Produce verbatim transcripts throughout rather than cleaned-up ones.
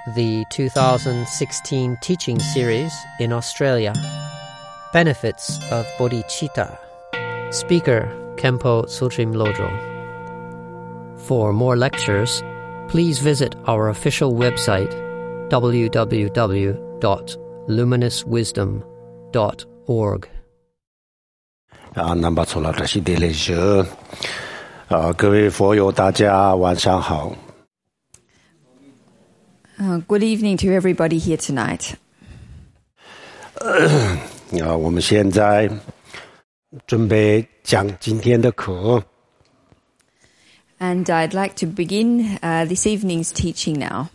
the two thousand sixteen teaching series in Australia, Benefits of Bodhicitta. Speaker Khenpo Tsultrim Lodro. For more lectures, please visit our official website w w w dot luminous wisdom dot org. 啊，南巴错了，这是第六节。啊，各位佛友，大家晚上好。 Uh, good evening to everybody here tonight. 啊，我们现在准备讲今天的课。 And I'd like to begin uh, this evening's teaching now.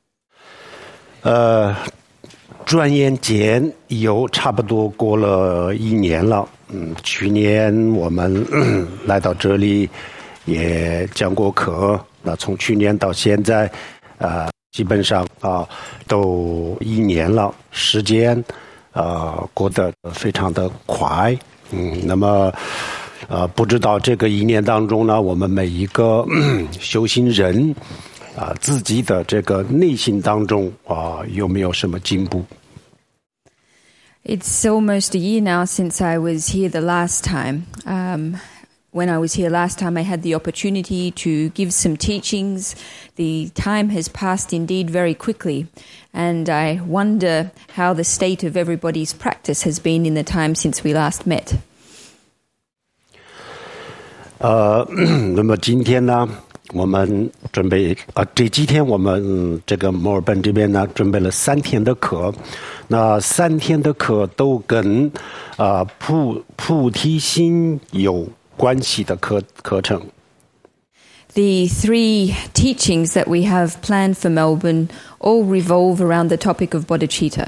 呃，转眼间有差不多过了一年了。嗯，去年我们来到这里也讲过课。那从去年到现在，啊、呃，基本上啊都一年了，时间啊过得非常的快。嗯，那么呃，不知道这个一年当中呢，我们每一个修行人啊、呃，自己的这个内心当中啊、呃，有没有什么进步？ It's almost a year now since I was here the last time. Um, when I was here last time, I had the opportunity to give some teachings. The time has passed indeed very quickly, and I wonder how the state of everybody's practice has been in the time since we last met. 呃，那么今天呢，我们准备啊，这几天我们、嗯、这个墨尔本这边呢，准备了三天的课。那三天的课都跟啊菩菩提心有关系的课课程。 The three teachings that we have planned for Melbourne all revolve around the topic of bodhicitta.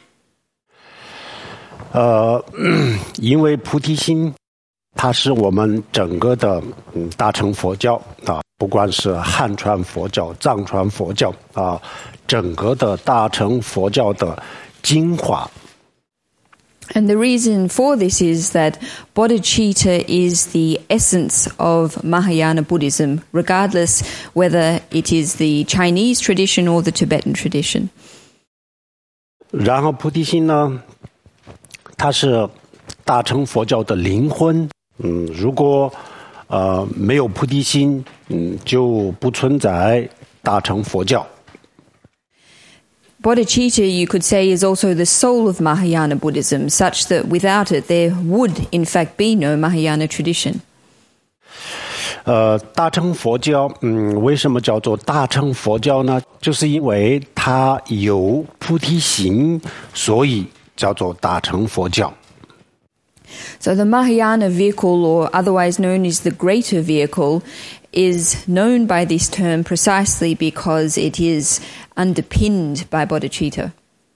呃，因为菩提心，它是我们整个的嗯大乘佛教啊，不管是汉传佛教、藏传佛教啊，整个的大乘佛教的精华。 And the reason for this is that bodhicitta is the essence of Mahayana Buddhism, regardless whether it is the Chinese tradition or the Tibetan tradition. 然后菩提心呢，它是大乘佛教的灵魂。嗯，如果呃没有菩提心，嗯，就不存在大乘佛教。 Bodhicitta, you could say, is also the soul of Mahayana Buddhism, such that without it there would, in fact, be no Mahayana tradition. 呃，大乘佛教，嗯，为什么叫做大乘佛教呢？就是因为它有菩提心，所以叫做大乘佛教。 So the Mahayana vehicle, or otherwise known as the greater vehicle, is known by this term precisely because it is underpinned by bodhicitta.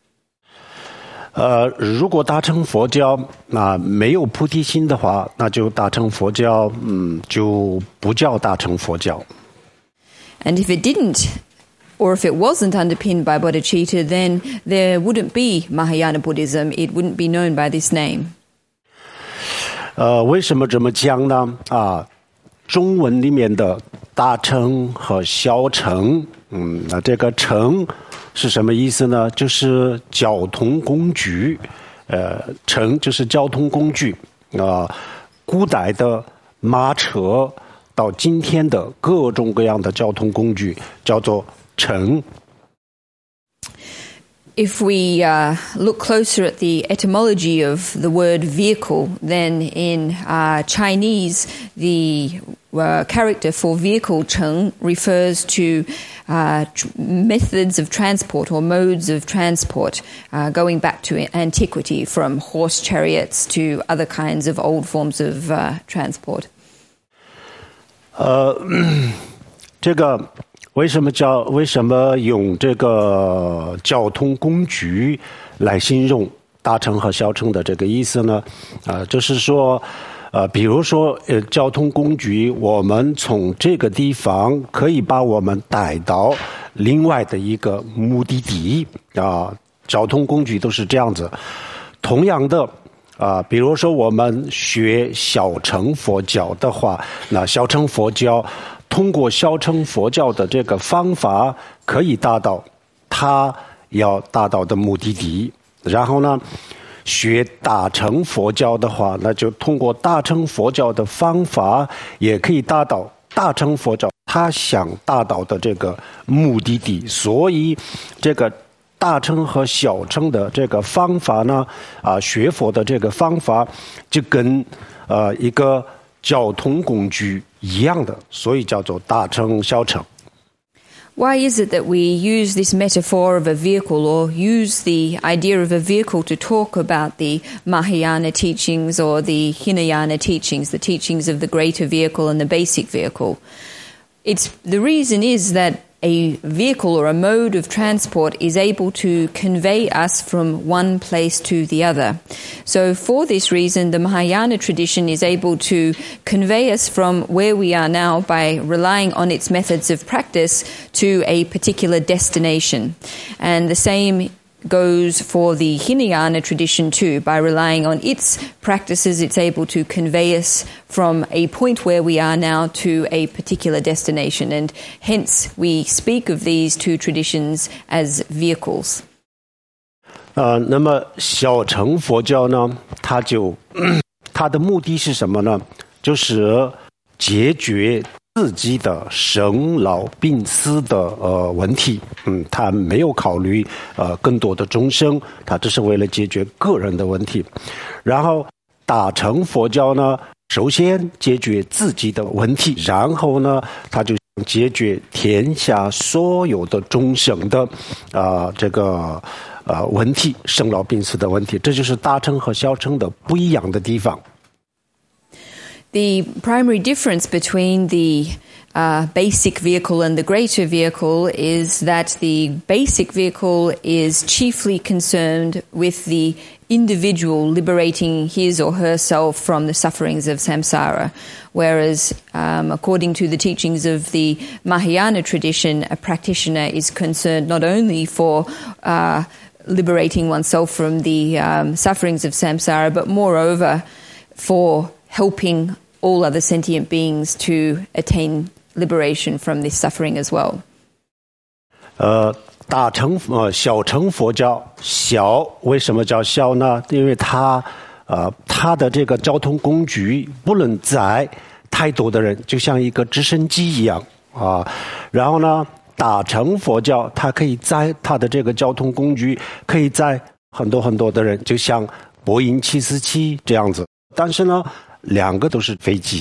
呃，如果大乘佛教那、呃、没有菩提心的话，那就大乘佛教，嗯，就不叫大乘佛教。 And if it didn't, or if it wasn't underpinned by bodhicitta, then there wouldn't be Mahayana Buddhism. It wouldn't be known by this name. 呃，为什么这么讲呢？啊，中文里面的大乘和小乘，嗯，那这个乘是什么意思呢？就是交通工具，呃，乘就是交通工具啊、呃，古代的马车到今天的各种各样的交通工具叫做乘。 If we uh, look closer at the etymology of the word vehicle, then in uh, Chinese, the uh, character for vehicle, cheng, refers to uh, tr- methods of transport or modes of transport, uh, going back to antiquity, from horse chariots to other kinds of old forms of uh, transport. 呃，这个。 为什么叫为什么用这个交通工具来形容大乘和小乘的这个意思呢？啊、呃，就是说，呃，比如说，呃，交通工具，我们从这个地方可以把我们带到另外的一个目的地啊、呃，交通工具都是这样子。同样的。 啊、呃，比如说我们学小乘佛教的话，那小乘佛教通过小乘佛教的这个方法，可以达到他要达到的目的地。然后呢，学大乘佛教的话，那就通过大乘佛教的方法，也可以达到大乘佛教他想达到的这个目的地。所以这个大乘和小乘的这个方法呢，啊，学佛的这个方法就跟呃一个交通工具一样的，所以叫做大乘小乘。 Why is it that we use this metaphor of a vehicle, or use the idea of a vehicle to talk about the Mahayana teachings or the Hinayana teachings, the teachings of the greater vehicle and the basic vehicle? It's, the reason is that a vehicle or a mode of transport is able to convey us from one place to the other. So for this reason, the Mahayana tradition is able to convey us from where we are now by relying on its methods of practice to a particular destination. And the same goes for the Hinayana tradition too. By relying on its practices, it's able to convey us from a point where we are now to a particular destination. And hence we speak of these two traditions as vehicles. 呃，那么小乘佛教呢，它就它的目的是什么呢？就是解决自己的生老病死的呃问题。嗯，他没有考虑呃更多的众生，他只是为了解决个人的问题。然后大乘佛教呢，首先解决自己的问题，然后呢，他就解决天下所有的众生的啊、呃、这个呃问题，生老病死的问题。这就是大乘和小乘的不一样的地方。 The primary difference between the uh, basic vehicle and the greater vehicle is that the basic vehicle is chiefly concerned with the individual liberating his or herself from the sufferings of samsara, whereas um, according to the teachings of the Mahayana tradition, a practitioner is concerned not only for uh, liberating oneself from the um, sufferings of samsara, but moreover for helping all other sentient beings to attain liberation from this suffering as well. 呃，大乘呃小乘佛教，小为什么叫小呢？因为它呃它的这个交通工具不能载太多的人，就像一个直升机一样啊。然后呢，大乘佛教它可以载它的这个交通工具可以载很多很多的人，就像波音七四七这样子。但是呢，两个都是飞机。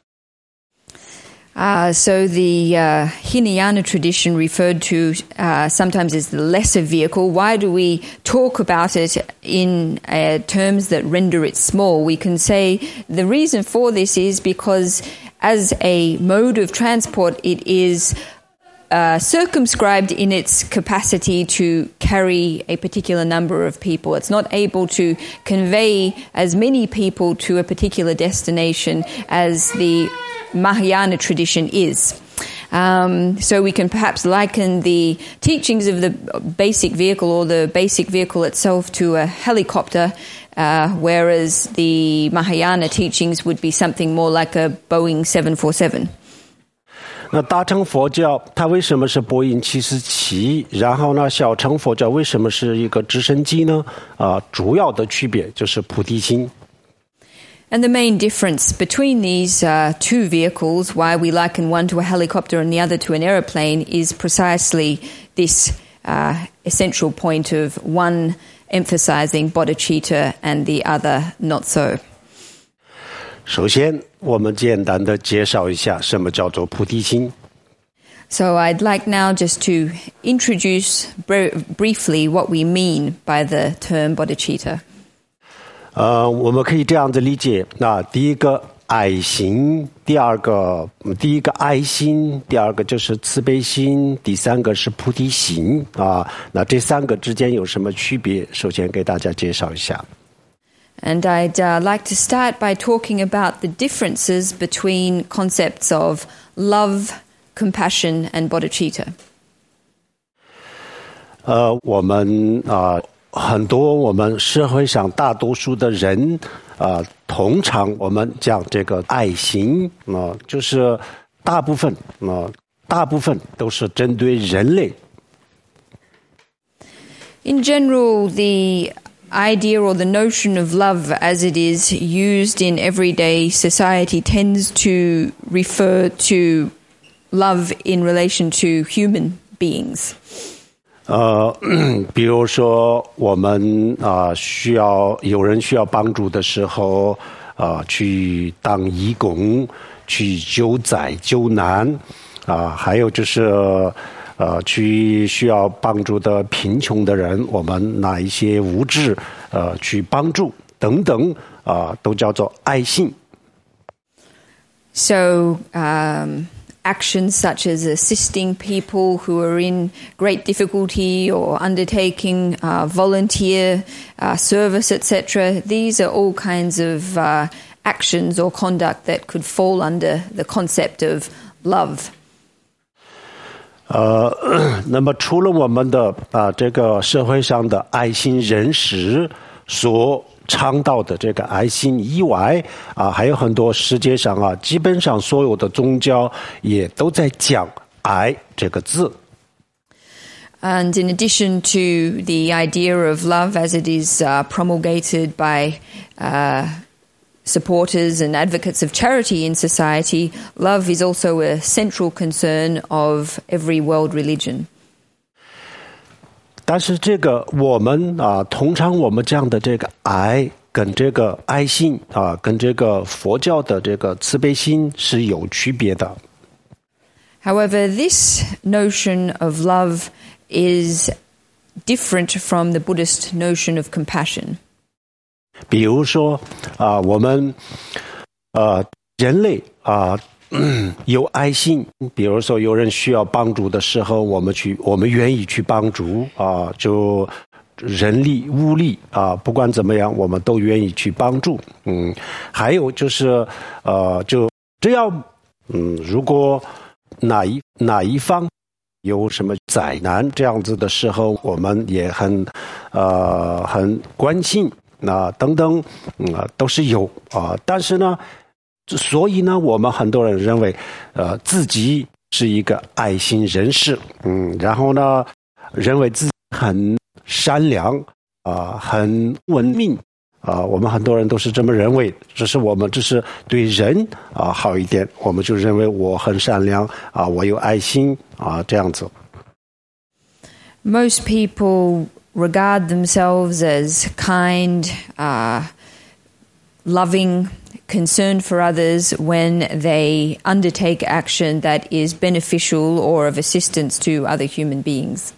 Uh, so the uh, Hinayana tradition referred to uh, sometimes as the lesser vehicle. Why do we talk about it in uh, terms that render it small? We can say the reason for this is because as a mode of transport, it is Uh, circumscribed in its capacity to carry a particular number of people. It's not able to convey as many people to a particular destination as the Mahayana tradition is. Um, so we can perhaps liken the teachings of the basic vehicle or the basic vehicle itself to a helicopter, uh, whereas the Mahayana teachings would be something more like a Boeing seven forty-seven. 那大乘佛教它为什么是波音七四七？然后呢，小乘佛教为什么是一个直升机呢？啊，主要的区别就是菩提心。 And the main difference between these uh, two vehicles, why we liken one to a helicopter and the other to an aeroplane, is precisely this uh, essential point of one emphasizing bodhicitta and the other not so. 首先，我们简单的介绍一下什么叫做菩提心。 So I'd like now just to introduce br- briefly what we mean by the term bodhicitta. 呃，我们可以这样子理解：那第一个爱心，第二个第一个爱心，第二个就是慈悲心，第三个是菩提心啊。那这三个之间有什么区别？首先给大家介绍一下。 And I'd uh, like to start by talking about the differences between concepts of love, compassion, and bodhicitta. 呃，我们啊、呃，很多我们社会上大多数的人啊、呃，通常我们讲这个爱心啊、呃，就是大部分啊、呃，大部分都是针对人类。 In general, the idea or the notion of love as it is used in everyday society tends to refer to love in relation to human beings. 呃，比如说我们啊、呃、需要有人需要帮助的时候啊、呃，去当义工，去救灾救难啊、呃，还有就是呃去需要帮助的贫穷的人，我们拿一些物质呃去帮助等等啊、呃，都叫做爱心。 So, um, actions such as assisting people who are in great difficulty or undertaking uh, volunteer uh, service, et cetera, these are all kinds of uh, actions or conduct that could fall under the concept of love. 呃，那么除了我们的啊、呃、这个社会上的爱心人士所倡导的这个爱心以外啊，还有很多世界上啊，基本上所有的宗教也都在讲爱这个字。 And in addition to the idea of love as it is uh, promulgated by uh, supporters and advocates of charity in society, love is also a central concern of every world religion. 但是这个我们啊，通常我们这样的这个爱跟这个爱心啊，跟这个佛教的这个慈悲心是有区别的。 However, this notion of love is different from the Buddhist notion of compassion. 比如说啊，我们呃人类啊。嗯，有爱心，比如说有人需要帮助的时候，我们去，我们愿意去帮助啊，就人力物力啊，不管怎么样，我们都愿意去帮助。嗯，还有就是呃，就只要嗯，如果哪一哪一方有什么灾难这样子的时候，我们也很呃很关心啊等等，嗯、啊，都是有啊，但是呢。所以呢，我们很多人认为，呃，自己是一个爱心人士，嗯，然后呢，认为自己很善良啊、呃，很文明啊、呃，我们很多人都是这么认为。只是我们只是对人啊、呃、好一点，我们就认为我很善良啊、呃，我有爱心啊、呃，这样子。 Most people regard themselves as kind, uh, loving, concerned for others when they undertake action that is beneficial or of assistance to other human beings.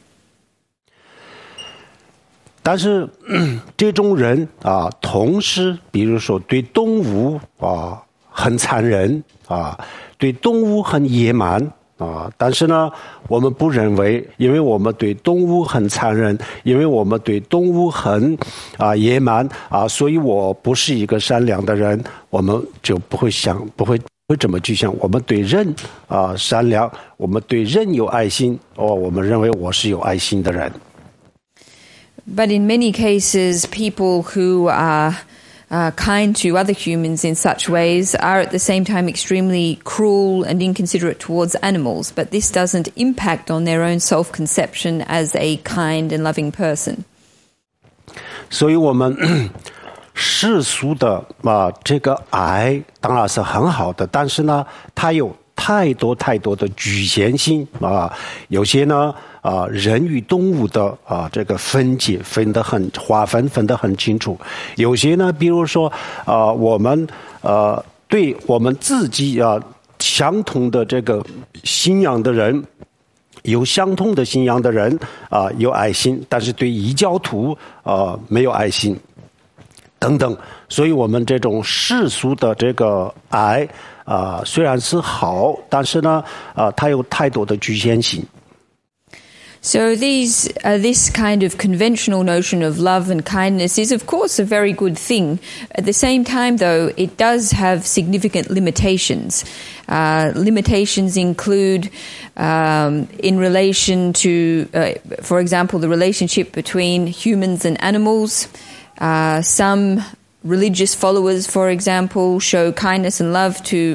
但是这种人啊，同时比如说对动物啊很残忍啊，对动物很野蛮啊，但是呢，我们不认为，因为我们对动物很残忍，因为我们对动物很啊野蛮啊，所以我不是一个善良的人，我们就不会想，不会会这么去想。我们对人啊善良，我们对人有爱心，哦，我们认为我是有爱心的人。 But in many cases, people who are Uh, kind to other humans in such ways are at the same time extremely cruel and inconsiderate towards animals, but this doesn't impact on their own self-conception as a kind and loving person. 所以我们世俗的啊这个爱当然是很好的，但是呢，它有太多太多的局限性啊，有些呢。啊，人与动物的啊，这个分解分得很划分分得很清楚。有些呢，比如说啊，我们呃，对我们自己啊相同的这个信仰的人，有相同的信仰的人啊，有爱心，但是对异教徒啊没有爱心，等等。所以我们这种世俗的这个爱啊，虽然是好，但是呢啊，它有太多的局限性。 So these, uh, this kind of conventional notion of love and kindness is, of course, a very good thing. At the same time, though, it does have significant limitations. Uh, limitations include um, in relation to, uh, for example, the relationship between humans and animals. Uh, some religious followers, for example, show kindness and love to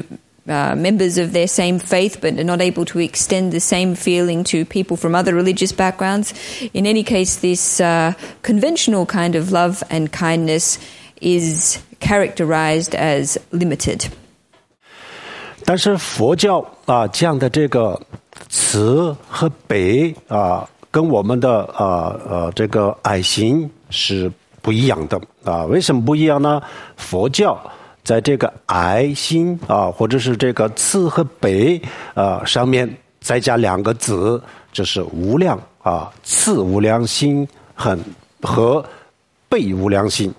uh, members of their same faith but are not able to extend the same feeling to people from other religious backgrounds. In any case, this uh, conventional kind of love and kindness is characterized as limited. 但是佛教啊这样的这个慈和悲啊，跟我们的啊呃这个爱心是不一样的啊。为什么不一样呢？佛教在这个爱心啊，或者是这个慈和悲啊上面再加两个字，就是无量啊，慈无量心和和悲无量心。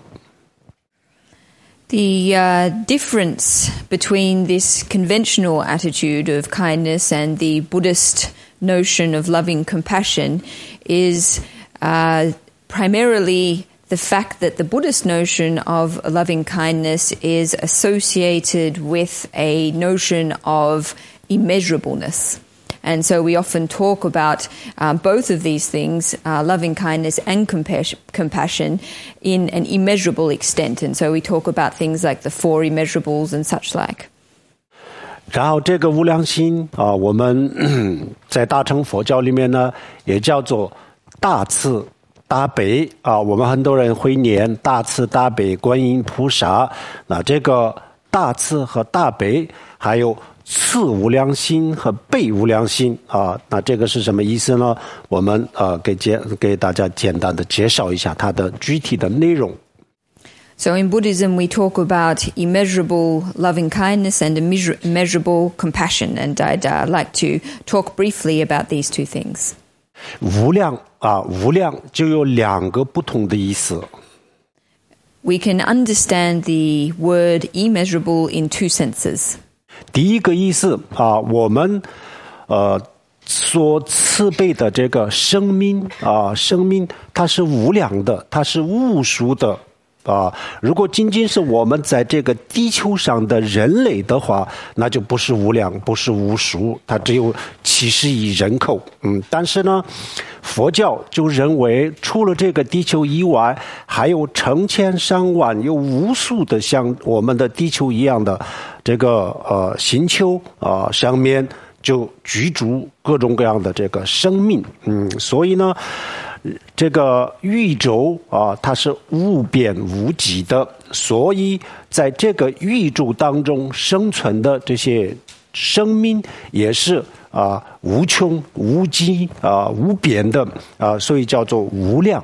The uh, difference between this conventional attitude of kindness and the Buddhist notion of loving compassion is uh, primarily the fact that the Buddhist notion of loving kindness is associated with a notion of immeasurableness. And so we often talk about uh, both of these things, uh, loving kindness and compassion, compassion, in an immeasurable extent. And so we talk about things like the four immeasurables and such like. 然后这个无量心啊，我们在大乘佛教里面呢，也叫做大慈大悲啊。我们很多人会念大慈大悲观音菩萨。那这个大慈和大悲，还有慈无量心和悲无量心啊，那这个是什么意思呢？我们呃给简给大家简单的介绍一下它的具体的内容。 So in Buddhism, we talk about immeasurable loving kindness and immeasurable compassion, and I'd uh, like to talk briefly about these two things. 无量啊，无量就有两个不同的意思。 We can understand the word immeasurable in two senses. 第一个意思啊，我们呃所慈悲的这个生命啊，生命它是无量的，它是无数的啊。如果仅仅是我们在这个地球上的人类的话，那就不是无量，不是无数，它只有七十亿人口。嗯，但是呢，佛教就认为，除了这个地球以外，还有成千上万、有无数的像我们的地球一样的这个呃星球啊、呃，上面就居住各种各样的这个生命。嗯，所以呢，这个宇宙啊，它是无边无际的，所以在这个宇宙当中生存的这些生命也是啊无穷无际啊无边的啊，所以叫做无量。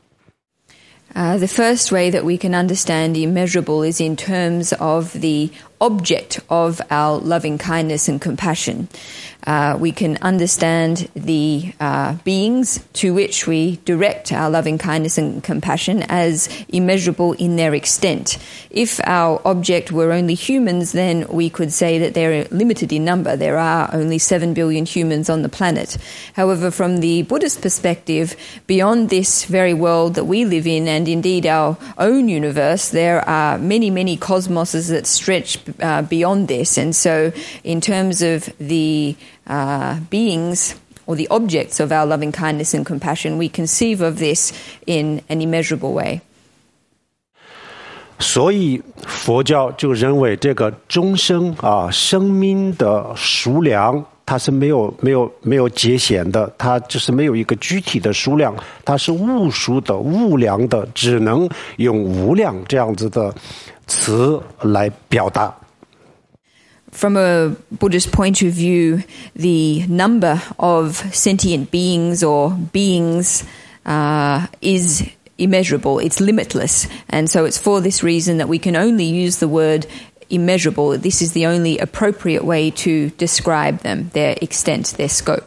Uh, the first way that we can understand immeasurable is in terms of the object of our loving kindness and compassion. Uh, we can understand the uh, beings to which we direct our loving kindness and compassion as immeasurable in their extent. If our object were only humans, then we could say that they're limited in number. There are only seven billion humans on the planet. However, from the Buddhist perspective, beyond this very world that we live in, and indeed our own universe, there are many, many cosmoses that stretch uh, beyond this. And so in terms of the uh, beings or the objects of our loving kindness and compassion, we conceive of this in an immeasurable way. 所以佛教就认为这个众生啊，生命的数量它是没有没有没有界限的，它就是没有一个具体的数量，它是无数的、无量的，只能用无量这样子的词来表达。 From a Buddhist point of view, the number of sentient beings or beings uh, is immeasurable. It's limitless. And so it's for this reason that we can only use the word immeasurable. This is the only appropriate way to describe them, their extent, their scope.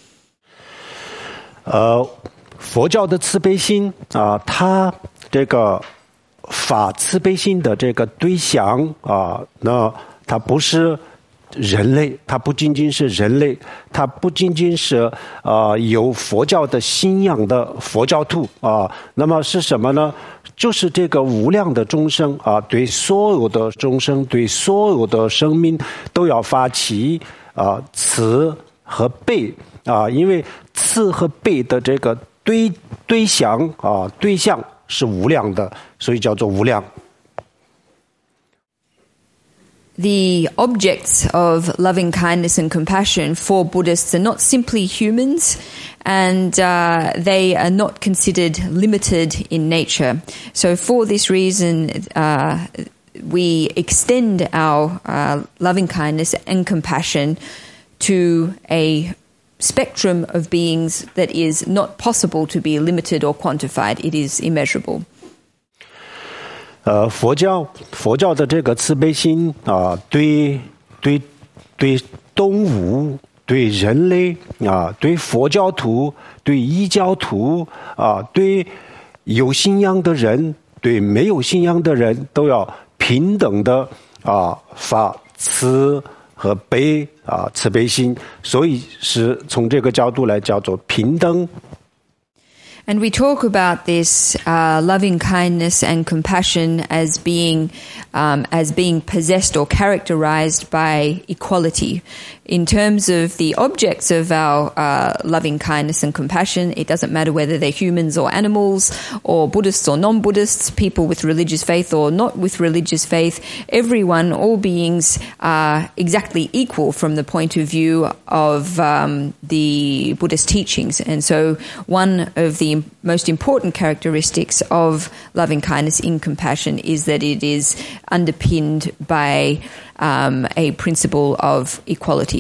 呃，佛教的慈悲心啊，它这个发慈悲心的这个对象啊，那它不是人类，它不仅仅是人类，它不仅仅是啊、呃、有佛教的信仰的佛教徒啊，那么是什么呢？就是这个无量的众生啊，对所有的众生，对所有的生命都要发起啊慈和悲啊，因为慈和悲的这个对对象啊对象是无量的，所以叫做无量。 the objects of loving kindness and compassion for Buddhists are not simply humans, and uh, they are not considered limited in nature. So for this reason, uh, we extend our uh, loving kindness and compassion to a spectrum of beings that is not possible to be limited or quantified. It is immeasurable. 呃，佛教佛教的这个慈悲心啊，对对对动物、对人类啊，对佛教徒、对异教徒啊，对有信仰的人、对没有信仰的人，都要平等的啊发慈和悲啊慈悲心，所以是从这个角度来叫做平等。 And we talk about this uh, loving kindness and compassion as being um, as being possessed or characterized by equality. In terms of the objects of our uh, loving kindness and compassion, it doesn't matter whether they're humans or animals, or Buddhists or non-Buddhists, people with religious faith or not with religious faith. Everyone, all beings are exactly equal from the point of view of um, the Buddhist teachings. And so one of the most important characteristics of loving kindness in compassion is that it is underpinned by um, a principle of equality.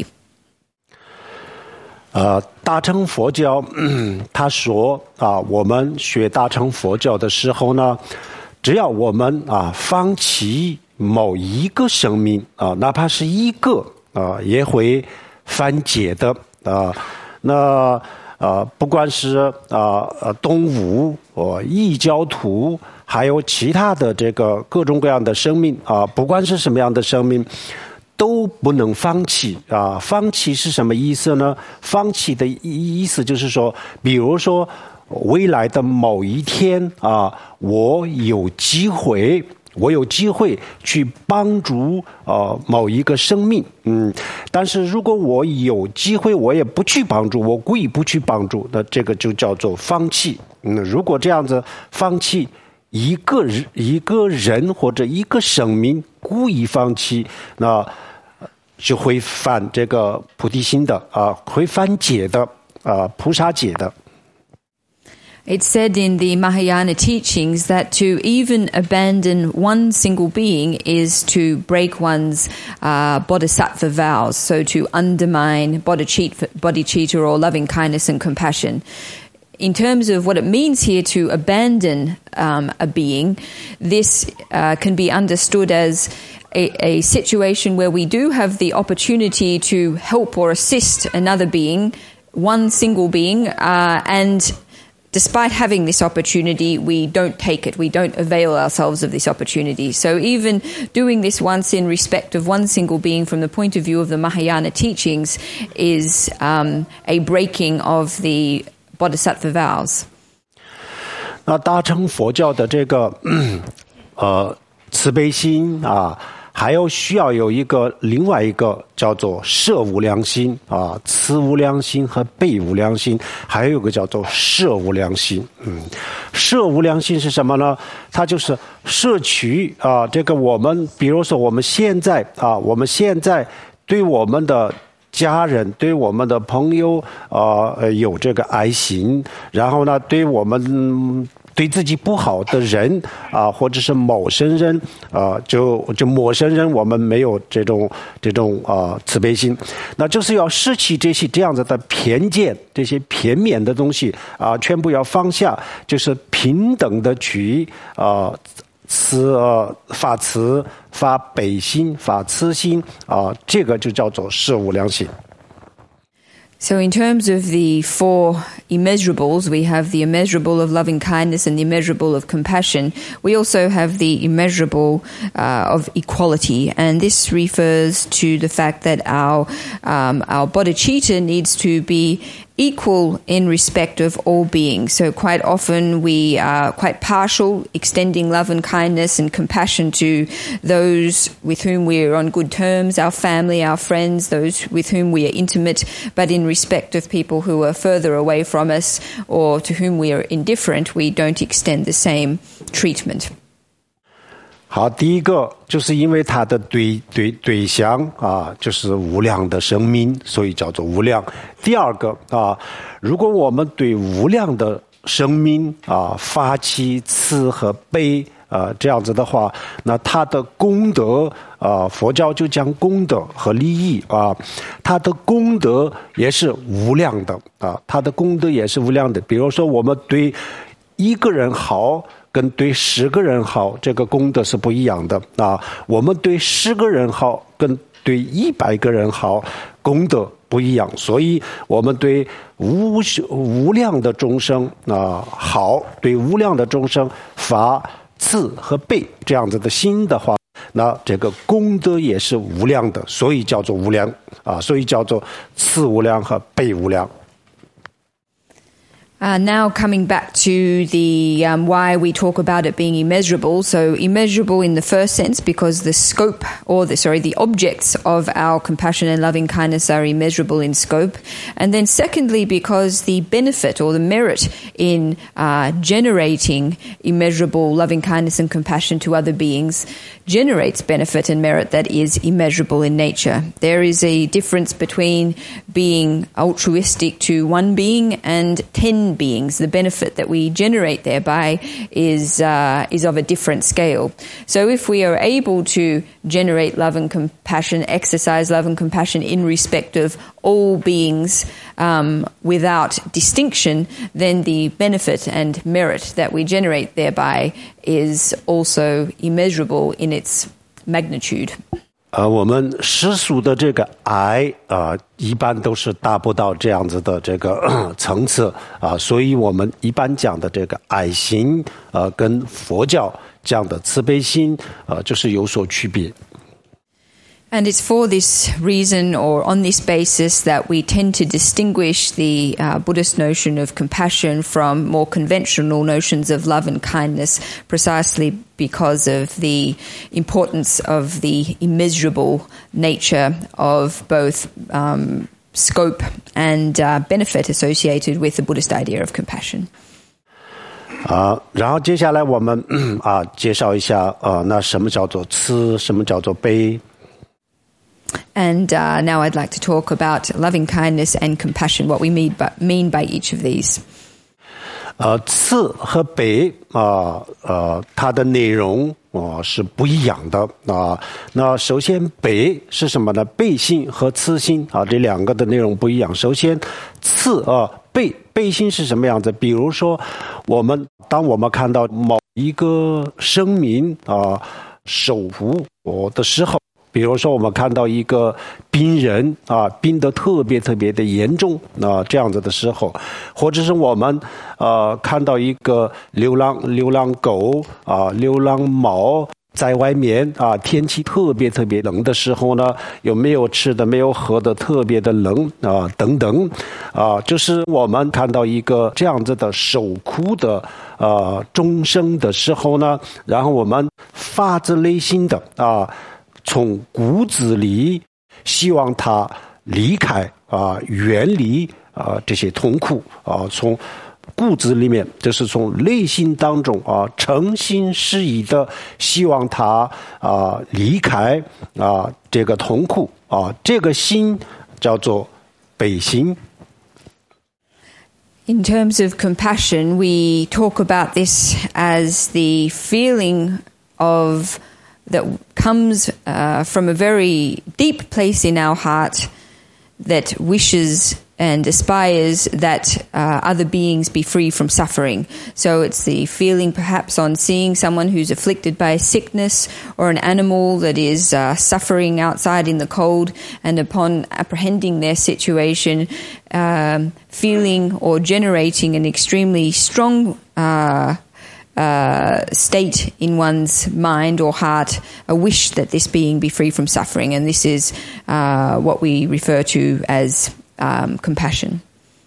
呃，大乘佛教，嗯、他说啊，我们学大乘佛教的时候呢，只要我们啊放弃某一个生命啊，哪怕是一个啊，也会犯戒的啊。那呃，不管是啊呃动物、哦异教徒，还有其他的这个各种各样的生命啊，不管是什么样的生命，都不能放弃啊！放弃是什么意思呢？放弃的意思就是说，比如说未来的某一天啊，我有机会。我有机会去帮助呃某一个生命，嗯，但是如果我有机会，我也不去帮助，我故意不去帮助，那这个就叫做放弃。嗯，如果这样子放弃一个人、一个人或者一个生命，故意放弃，那就会犯这个菩提心的啊，会犯戒的啊，菩萨戒的。 It's said in the Mahayana teachings that to even abandon one single being is to break one's uh, bodhisattva vows, so to undermine bodhicitta or loving kindness and compassion. In terms of what it means here to abandon um, a being, this uh, can be understood as a, a situation where we do have the opportunity to help or assist another being, one single being, uh, and despite having this opportunity, we don't take it. We don't avail ourselves of this opportunity. So even doing this once in respect of one single being from the point of view of the Mahayana teachings is um, a breaking of the bodhisattva vows. 那大乘佛教的这个呃慈悲心啊，还有需要有一个另外一个叫做摄无量心啊，慈无量心和悲无量心，还有一个叫做摄无量心。嗯，摄无量心是什么呢？它就是摄取啊，这个我们比如说我们现在啊，我们现在对我们的家人、对我们的朋友啊、呃、有这个爱心，然后呢，对我们对自己不好的人啊，或者是陌生人啊，就就陌生人，我们没有这种这种啊慈悲心，那就是要失去这些这样子的偏见，这些片面的东西啊，全部要放下，就是平等的去啊慈呃发慈发悲心发慈心啊，这个就叫做摄无量心。 So in terms of the four immeasurables, we have the immeasurable of loving kindness and the immeasurable of compassion. We also have the immeasurable uh, of equality, and this refers to the fact that our um, our bodhicitta needs to be equal in respect of all beings. So quite often we are quite partial, extending love and kindness and compassion to those with whom we are on good terms, our family, our friends, those with whom we are intimate, but in respect of people who are further away from us or to whom we are indifferent, we don't extend the same treatment. 好，第一个就是因为它的对对对象啊，就是无量的生命，所以叫做无量。第二个啊，如果我们对无量的生命啊发起慈和悲啊这样子的话，那它的功德啊，佛教就讲功德和利益啊，它的功德也是无量的啊，它的功德也是无量的。比如说我们对一个人好跟对十个人好，这个功德是不一样的啊。我们对十个人好跟对一百个人好，功德不一样。所以我们对无无量的众生啊好，对无量的众生发慈和悲这样子的心的话，那这个功德也是无量的，所以叫做无量啊，所以叫做慈无量和悲无量。 Uh, now coming back to the um, why we talk about it being immeasurable. So immeasurable in the first sense because the scope or the sorry the objects of our compassion and loving kindness are immeasurable in scope, and then secondly because the benefit or the merit in uh, generating immeasurable loving kindness and compassion to other beings generates benefit and merit that is immeasurable in nature. There is a difference between being altruistic to one being and ten beings. The benefit that we generate thereby is uh, is of a different scale. So if we are able to generate love and compassion, exercise love and compassion in respect of all beings um, without distinction, then the benefit and merit that we generate thereby is also immeasurable in its magnitude. 呃，我们世俗的这个爱啊、呃，一般都是达不到这样子的这个层次啊、呃，所以我们一般讲的这个爱心，呃，跟佛教讲的慈悲心，呃，就是有所区别。 And it's for this reason or on this basis that we tend to distinguish the uh, Buddhist notion of compassion from more conventional notions of love and kindness, precisely because of the importance of the immeasurable nature of both um, scope and uh, benefit associated with the Buddhist idea of compassion. 啊，然后接下来我们啊介绍一下啊，那什么叫做慈，什么叫做悲。 And uh, now I'd like to talk about loving kindness and compassion, what we mean by, mean by each of these. 呃，慈和悲啊，呃，它的内容啊、呃、是不一样的啊。那首先悲是什么呢？悲心和慈心啊，这两个的内容不一样。首先慈啊，悲悲心是什么样子？比如说，我们当我们看到某一个生命啊受苦的时候。比如说，我们看到一个病人啊，病得特别特别的严重啊，这样子的时候，或者是我们呃看到一个流浪流浪狗啊、流浪猫在外面啊，天气特别特别冷的时候呢，有没有吃的，没有喝的，特别的冷啊，等等啊，就是我们看到一个这样子的受苦的呃众生的时候呢，然后我们发自内心的啊。从骨子里希望他离开啊、呃，远离啊、呃、这些痛苦啊、呃，从骨子里面，就是从内心当中啊、呃，诚心实意的希望他啊、呃、离开啊、呃、这个痛苦啊、呃，这个心叫做悲心。 In terms of compassion, we talk about this as the feeling of that comes uh, from a very deep place in our heart that wishes and aspires that uh, other beings be free from suffering. So it's the feeling perhaps on seeing someone who's afflicted by a sickness or an animal that is uh, suffering outside in the cold, and upon apprehending their situation, um, feeling or generating an extremely strong uh Uh, state in one's mind or heart, a wish that this being be free from suffering, and this is uh, what we refer to as um, compassion.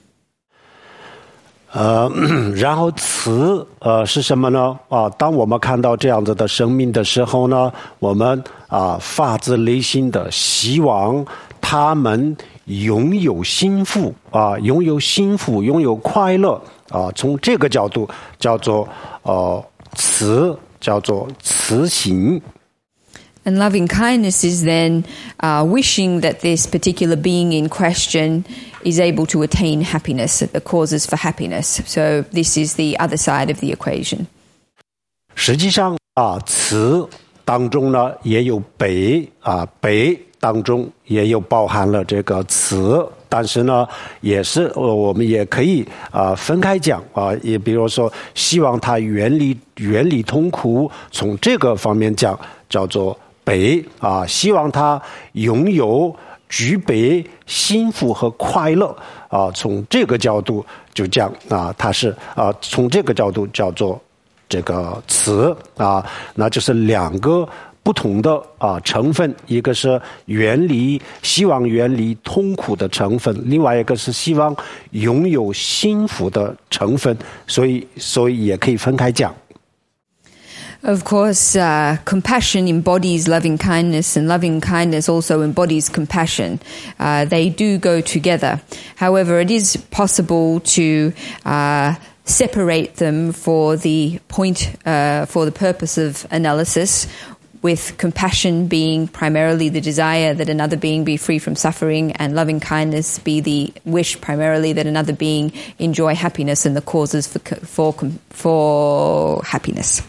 呃，然后慈呃是什么呢？啊，当我们看到这样子的生命的时候呢，我们啊发自内心的希望他们拥有幸福啊，拥有幸福，拥有快乐啊。从这个角度叫做呃慈叫做慈行。 And loving kindness is then uh, wishing that this particular being in question is able to attain happiness, the causes for happiness. So this is the other side of the equation. 实际上啊，慈当中呢也有悲啊，悲当中也有包含了这个慈，但是呢，也是呃，我们也可以啊、呃、分开讲啊，也比如说，希望他远离远离痛苦，从这个方面讲叫做悲啊，希望他拥有具备幸福和快乐啊，从这个角度就讲啊，他是啊，从这个角度叫做这个慈啊，那就是两个不同的啊成分，一个是远离希望远离痛苦的成分，另外一个是希望拥有幸福的成分，所以所以也可以分开讲。 Of course, uh, compassion embodies loving kindness, and loving kindness also embodies compassion. Uh, they do go together. However, it is possible to uh, separate them for the point, uh, for the purpose of analysis, with compassion being primarily the desire that another being be free from suffering, and loving kindness be the wish primarily that another being enjoy happiness and the causes for for for happiness.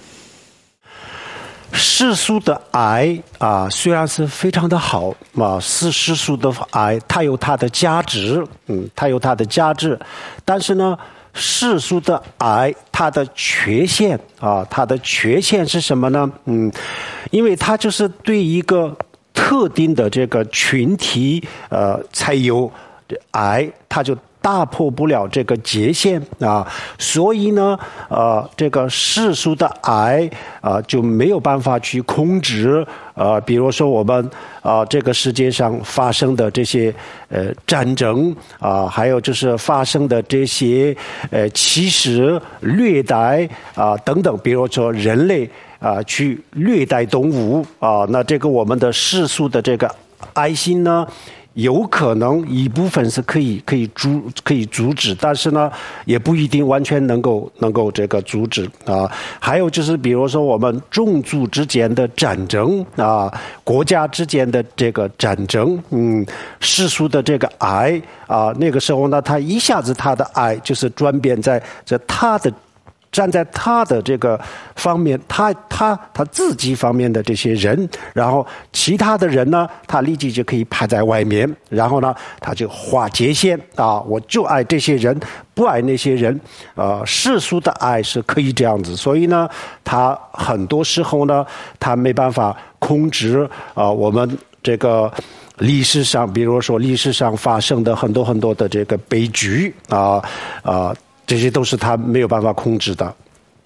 世俗的爱啊，虽然是非常的好啊，是世俗的爱，它有它的价值，嗯，它有它的价值，但是呢，世俗的爱它的缺陷啊，它的缺陷是什么呢？嗯，因为它就是对一个特定的这个群体呃才有爱，它就打破不了这个界限啊，所以呢，呃，这个世俗的爱啊、呃、就没有办法去控制。呃，比如说我们啊、呃，这个世界上发生的这些呃战争啊、呃，还有就是发生的这些呃歧视、虐待啊、呃、等等，比如说人类啊、呃、去虐待动物啊、呃，那这个我们的世俗的这个爱心呢，有可能一部分是可以可以阻可以阻止，但是呢，也不一定完全能够能够这个阻止啊。还有就是，比如说我们种族之间的战争啊，国家之间的这个战争，嗯，世俗的这个爱啊，那个时候呢，他一下子他的爱就是转变在这他的。站在他的这个方面，他他他自己方面的这些人，然后其他的人呢，他立即就可以排在外面，然后呢，他就划界限啊，我就爱这些人，不爱那些人，呃，世俗的爱是可以这样子，所以呢，他很多时候呢，他没办法控制啊、呃，我们这个。历史上，比如说历史上发生的很多很多的这个悲剧啊啊、呃呃，这些都是他没有办法控制的。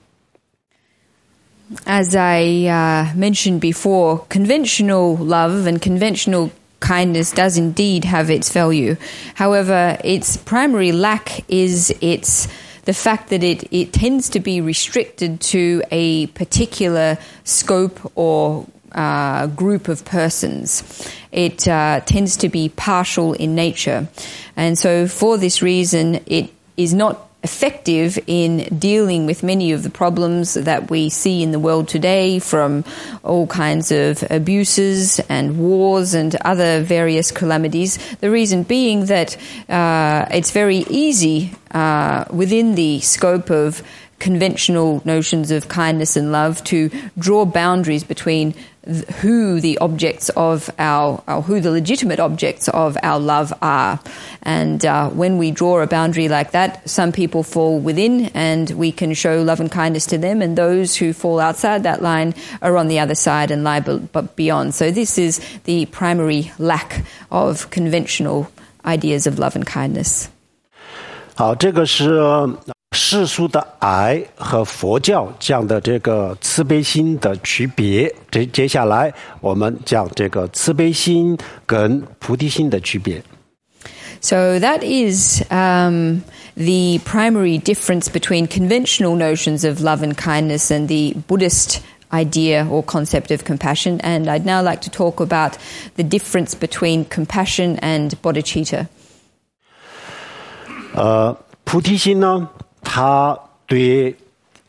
As I uh, mentioned before, conventional love and conventional kindness does indeed have its value. However, its primary lack is its the fact that it, it tends to be restricted to a particular scope or Uh, group of persons. It uh, tends to be partial in nature. And so for this reason, it is not effective in dealing with many of the problems that we see in the world today, from all kinds of abuses and wars and other various calamities. The reason being that uh, it's very easy uh, within the scope of conventional notions of kindness and love to draw boundaries between who the objects of our, or who the legitimate objects of our love are. And uh, when we draw a boundary like that, some people fall within and we can show love and kindness to them, and those who fall outside that line are on the other side and lie but beyond. So this is the primary lack of conventional ideas of love and kindness. 好，这个是世俗的爱和佛教讲的这个慈悲心的区别。这接下来我们讲这个慈悲心跟菩提心的区别。 So that is um, the primary difference between conventional notions of love and kindness and the Buddhist idea or concept of compassion. And I'd now like to talk about the difference between compassion and bodhicitta. 呃， 菩提心呢，它对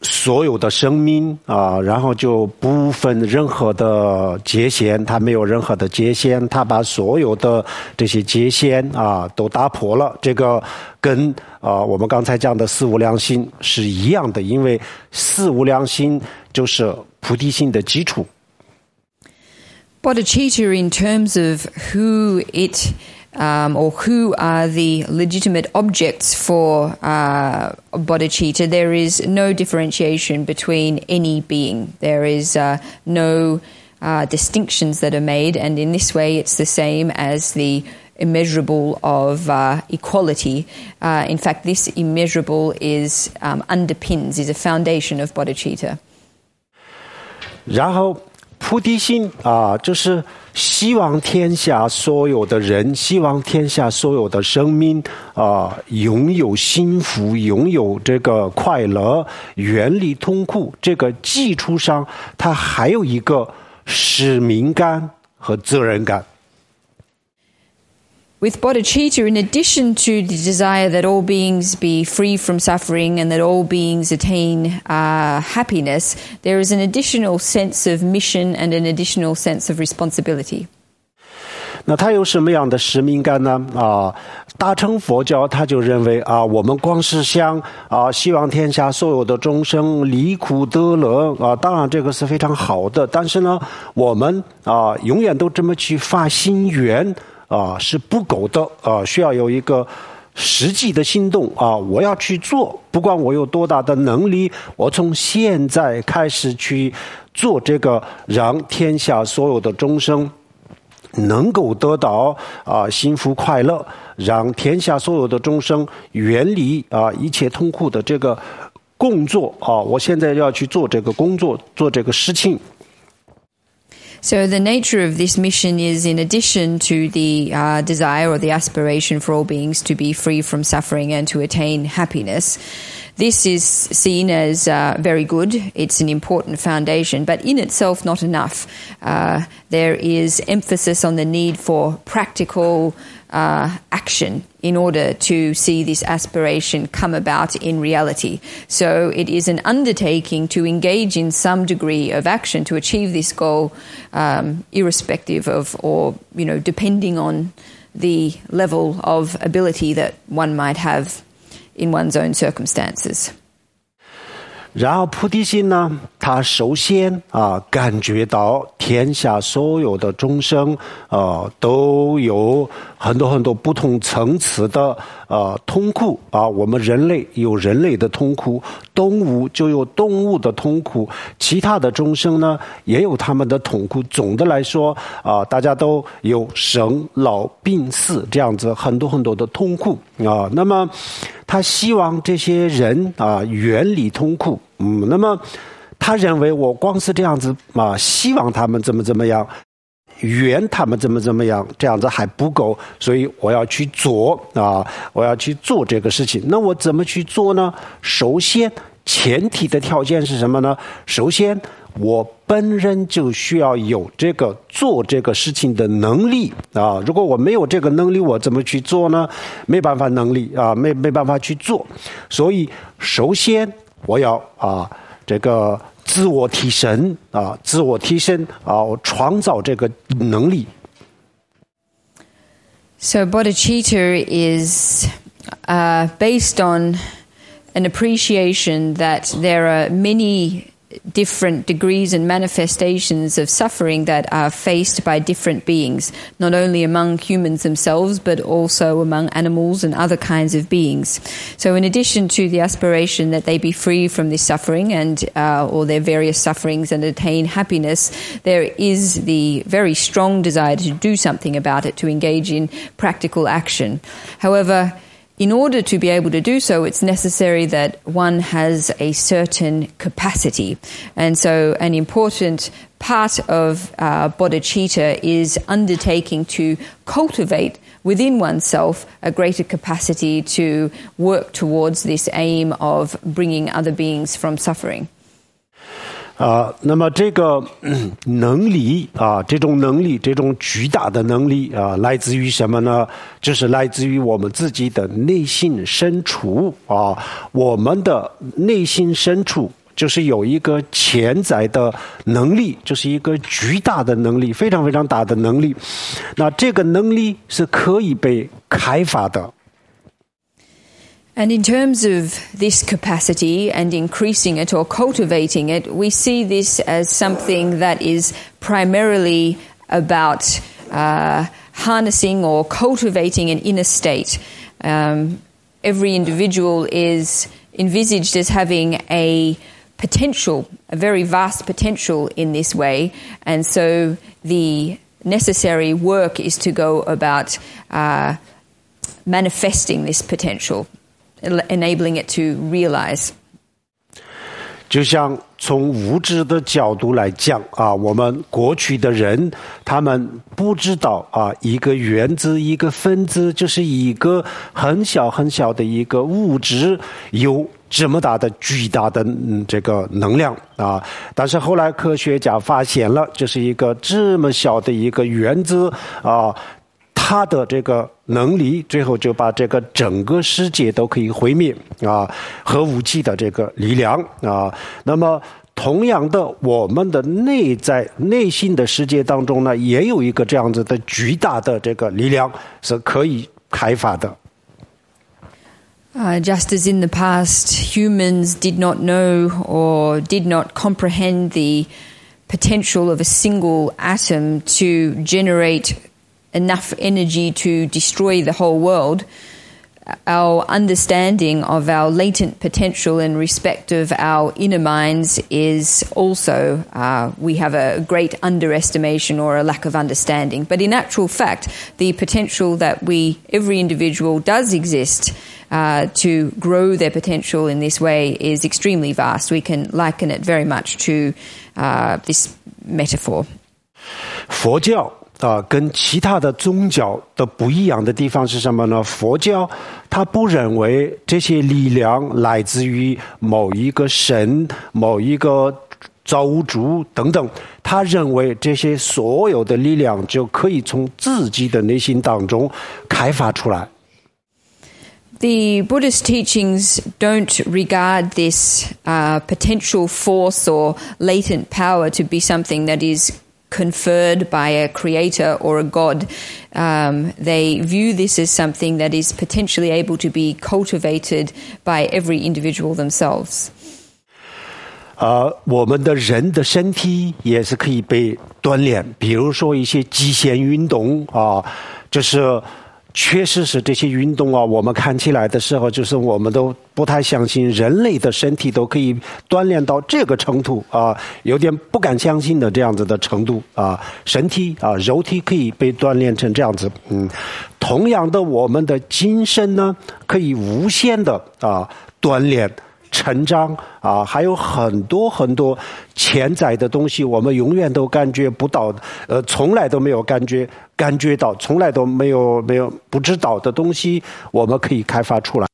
所有的生命啊，然后就不分任何的界限，他没有任何的界限，他把所有的这些界限啊都打破了。这个跟啊我们刚才讲的四无量心是一样的，因为四无量心就是菩提心的基础。 Bodhicitta, in terms of who it Um, or who are the legitimate objects for uh, bodhicitta, there is no differentiation between any being. There is uh, no uh, distinctions that are made, and in this way it's the same as the immeasurable of uh, equality. Uh, in fact, this immeasurable is um, underpins, is a foundation of bodhicitta. 然后菩提心啊，就是希望天下所有的人，希望天下所有的生命啊，拥有幸福，拥有这个快乐，远离痛苦。这个基础上，它还有一个使命感和责任感。 With bodhicitta, in addition to the desire that all beings be free from suffering and that all beings attain uh, happiness, there is an additional sense of mission and an additional sense of responsibility. 那他有什么样的使命感呢？啊，大乘佛教他就认为啊，我们光是想啊，希望天下所有的众生离苦得乐啊，当然这个是非常好的，但是呢，我们啊，永远都这么去发心愿。啊，是不够的啊，需要有一个实际的行动啊！我要去做，不管我有多大的能力，我从现在开始去做这个，让天下所有的众生能够得到啊幸福快乐，让天下所有的众生远离啊一切痛苦的这个工作啊！我现在要去做这个工作，做这个事情。 So the nature of this mission is, in addition to the uh, desire or the aspiration for all beings to be free from suffering and to attain happiness, this is seen as uh, very good. It's an important foundation, but in itself not enough. Uh, there is emphasis on the need for practical uh, action in order to see this aspiration come about in reality. So it is an undertaking to engage in some degree of action to achieve this goal, um, irrespective of, or, you know, depending on the level of ability that one might have in one's own circumstances. 然后菩提心呢，它首先啊感觉到天下所有的众生啊都有很多很多不同层次的啊痛苦啊，我们人类有人类的痛苦，动物就有动物的痛苦，其他的众生呢也有他们的痛苦。总的来说啊，大家都有生老病死这样子很多很多的痛苦啊。那么他希望这些人啊远离痛苦。嗯，那么他认为我光是这样子啊，希望他们怎么怎么样，愿他们怎么怎么样，这样子还不够，所以我要去做啊，我要去做这个事情。那我怎么去做呢？首先，前提的条件是什么呢？首先，我本人就需要有这个做这个事情的能力啊！如果我没有这个能力，我怎么去做呢？没办法能力啊，没没办法去做。所以，首先我要啊，这个自我提升啊，自我提升啊，我创造这个能力。 So bodhicitta is uh, based on an appreciation that there are many different degrees and manifestations of suffering that are faced by different beings, not only among humans themselves, but also among animals and other kinds of beings. So in addition to the aspiration that they be free from this suffering and uh, or their various sufferings and attain happiness, there is the very strong desire to do something about it, to engage in practical action. However, in order to be able to do so, it's necessary that one has a certain capacity. And so an important part of uh, bodhicitta is undertaking to cultivate within oneself a greater capacity to work towards this aim of bringing other beings from suffering. 啊，那么这个能力啊，这种能力，这种巨大的能力啊，来自于什么呢？就是来自于我们自己的内心深处啊，我们的内心深处就是有一个潜在的能力，就是一个巨大的能力，非常非常大的能力。那这个能力是可以被开发的。 And in terms of this capacity and increasing it or cultivating it, we see this as something that is primarily about uh, harnessing or cultivating an inner state. Um, every individual is envisaged as having a potential, a very vast potential in this way, and so the necessary work is to go about uh, manifesting this potential, enabling it to realize. 就像从物质的角度来讲啊，我们过去的人他们不知道啊，一个原子一个分子就是一个很小很小的一个物质有这么大的巨大的这个能量啊，但是后来科学家发现了，就是一个这么小的一个原子啊，它的这个能力最后就把这个整个世界都可以毁灭啊，核武器的这个力量啊。那么同样的，我们的内在内心的世界当中呢，也有一个这样子的巨大的这个力量是可以开发的。 Uh, just as in the past, humans did not know or did not comprehend the potential of a single atom to generate enough energy to destroy the whole world, our understanding of our latent potential in respect of our inner minds is also, uh, we have a great underestimation or a lack of understanding. But in actual fact, the potential that we, every individual does exist uh, to grow their potential in this way is extremely vast. We can liken it very much to uh, this metaphor. 佛教啊，跟其他的宗教的不一样的地方是什么呢？佛教它不认为这些力量来自于某一个神、某一个造物主等等，他认为这些所有的力量就可以从自己的内心当中开发出来。 The Buddhist teachings don't regard this uh, potential force or latent power to be something that is conferred by a creator or a god. Um, they view this as something that is potentially able to be cultivated by every individual themselves. 呃，我们的人的身体也是可以被锻炼，比如说一些极限运动啊，就是确实是这些运动啊，我们看起来的时候，就是我们都不太相信人类的身体都可以锻炼到这个程度啊，有点不敢相信的这样子的程度啊，身体啊，肉体可以被锻炼成这样子，嗯，同样的，我们的精神呢，可以无限的啊锻炼。成长啊，还有很多很多潜在的东西，我们永远都感觉不到，呃，从来都没有感觉感觉到，从来都没有没有不知道的东西，我们可以开发出来。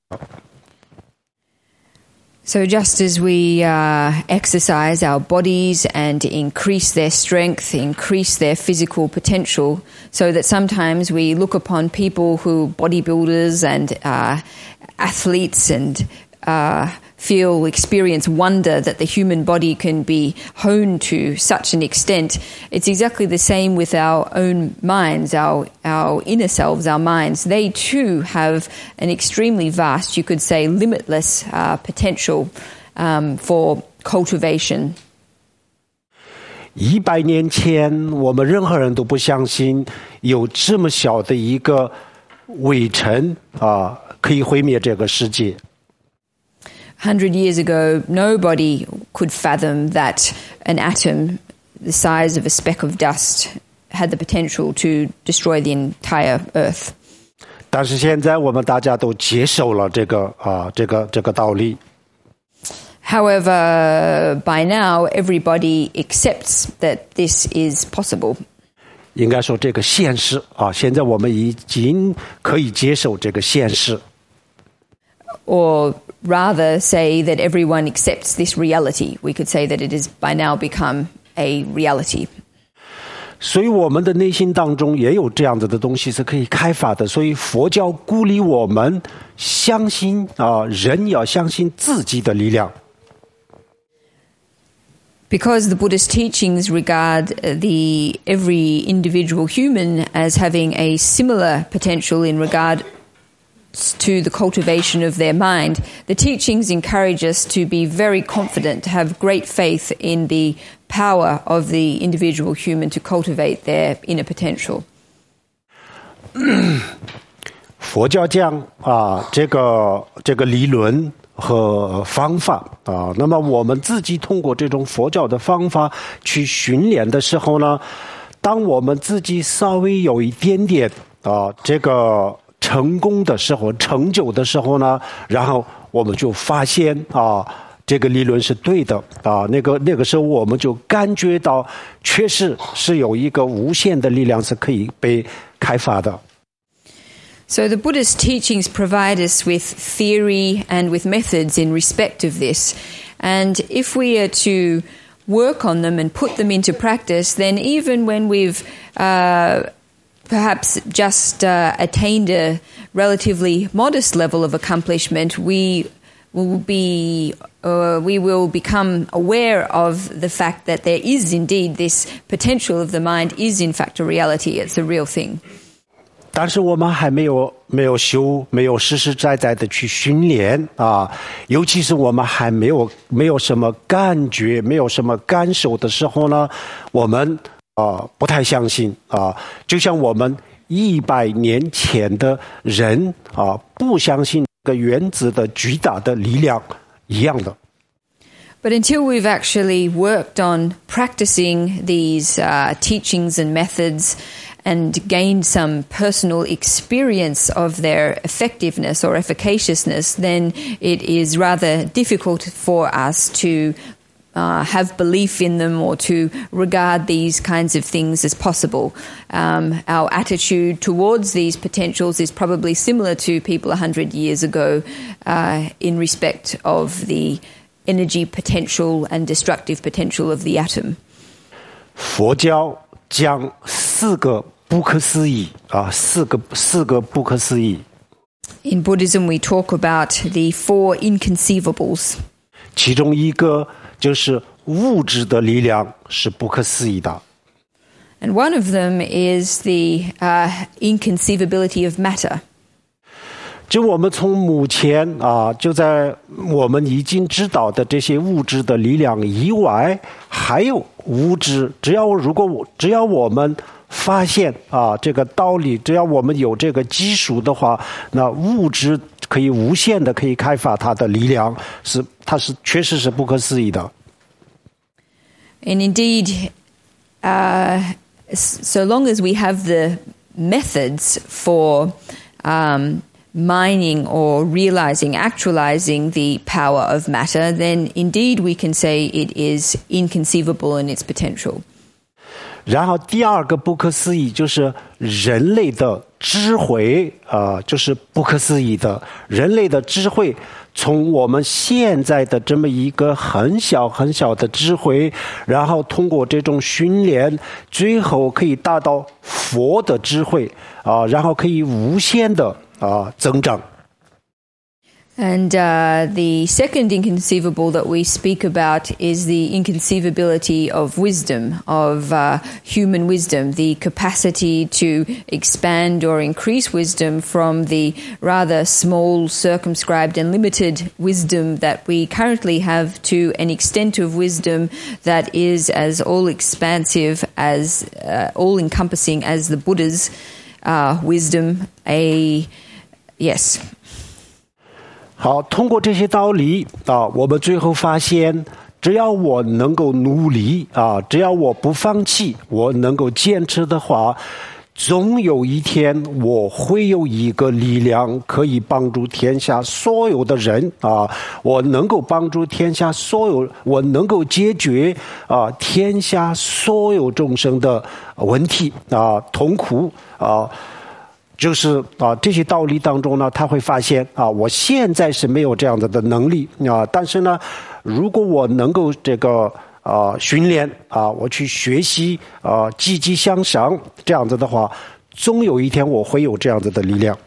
So just as we uh, exercise our bodies and increase their strength, increase their physical potential, so that sometimes we look upon people who bodybuilders and uh, athletes and uh, feel, experience wonder that the human body can be honed to such an extent. It's exactly the same with our own minds, our our inner selves, our minds. They too have an extremely vast, you could say, limitless uh, potential um, for cultivation. 一百年前，我们任何人都不相信有这么小的一个微尘啊，可以毁灭这个世界。 Hundred years ago, nobody could fathom that an atom the size of a speck of dust had the potential to destroy the entire Earth. 但是现在我们大家都接受了这个啊，这个这个道理。 However, by now, everybody accepts that this is possible. 应该说这个现实啊，现在我们已经可以接受这个现实。 Or rather say that everyone accepts this reality. We could say that it has by now become a reality. 所以我们的内心当中也有这样子的东西是可以开发的，所以佛教鼓励我们相信啊，人要相信自己的力量。 Because the Buddhist teachings regard the every individual human as having a similar potential in regard to the cultivation of their mind, the teachings encourage us to be very confident, to have great faith in the power of the individual human to cultivate their inner potential. 佛教讲啊，这个这个理论和方法啊，那么我们自己通过这种佛教的方法去训练的时候呢，当我们自己稍微有一点点啊这个成功的时候，成就的时候呢，然后我们就发现啊，这个理论是对的啊，那个那个时候我们就感觉到，确实是有一个无限的力量是可以被开发的。 So the Buddhist teachings provide us with theory and with methods in respect of this. And if we are to work on them and put them into practice, then even when we've uh, perhaps just uh, attained a relatively modest level of accomplishment, we will be uh, we will become aware of the fact that there is indeed this potential of the mind is in fact a reality. It's a real thing. 但是我们还没有没有修，没有实实在在的去训练啊，尤其是我们还没有没有什么感觉，没有什么感受的时候呢，我们啊不太相信啊，就像我们一百年前的人啊不相信这个原子的巨大的力量一样的。 But until we've actually worked on practicing these uh, teachings and methods and gained some personal experience of their effectiveness or efficaciousness, then it is rather difficult for us to uh, have belief in them or to regard these kinds of things as possible. Um, our attitude towards these potentials is probably similar to people a hundred years ago uh, in respect of the energy potential and destructive potential of the atom. 佛教讲四个不可思议啊，四个四个不可思议。 In Buddhism, we talk about the four inconceivables. 其中一个就是物质的力量是不可思议的。 And one of them is the uh, inconceivability of matter. 就我们从目前啊，就在我们已经知道的这些物质的力量以外，还有物质。只要如果我只要我们发现啊这个道理，只要我们有这个技术的话，那物质可以无限的可以开发它的力量，是它是确实是不可思议的。 And indeed, uh, so long as we have the methods for um, mining or realizing, actualizing the power of matter, then indeed we can say it is inconceivable in its potential. 然后第二个不可思议就是人类的智慧啊、呃，就是不可思议的人类的智慧，从我们现在的这么一个很小很小的智慧，然后通过这种训练，最后可以达到佛的智慧啊、呃，然后可以无限的啊、呃、增长。 And uh, the second inconceivable that we speak about is the inconceivability of wisdom, of uh, human wisdom, the capacity to expand or increase wisdom from the rather small, circumscribed and limited wisdom that we currently have to an extent of wisdom that is as all-expansive, as uh, all-encompassing as the Buddha's uh, wisdom. A yes. 好，通过这些道理啊，我们最后发现，只要我能够努力啊，只要我不放弃，我能够坚持的话，总有一天我会有一个力量可以帮助天下所有的人啊，我能够帮助天下所有，我能够解决啊天下所有众生的问题啊，痛苦啊。就是啊，这些道理当中呢，他会发现啊，我现在是没有这样子的能力啊，但是呢，如果我能够这个啊训练啊，我去学习啊，积极向上，这样子的话，总有一天我会有这样子的力量。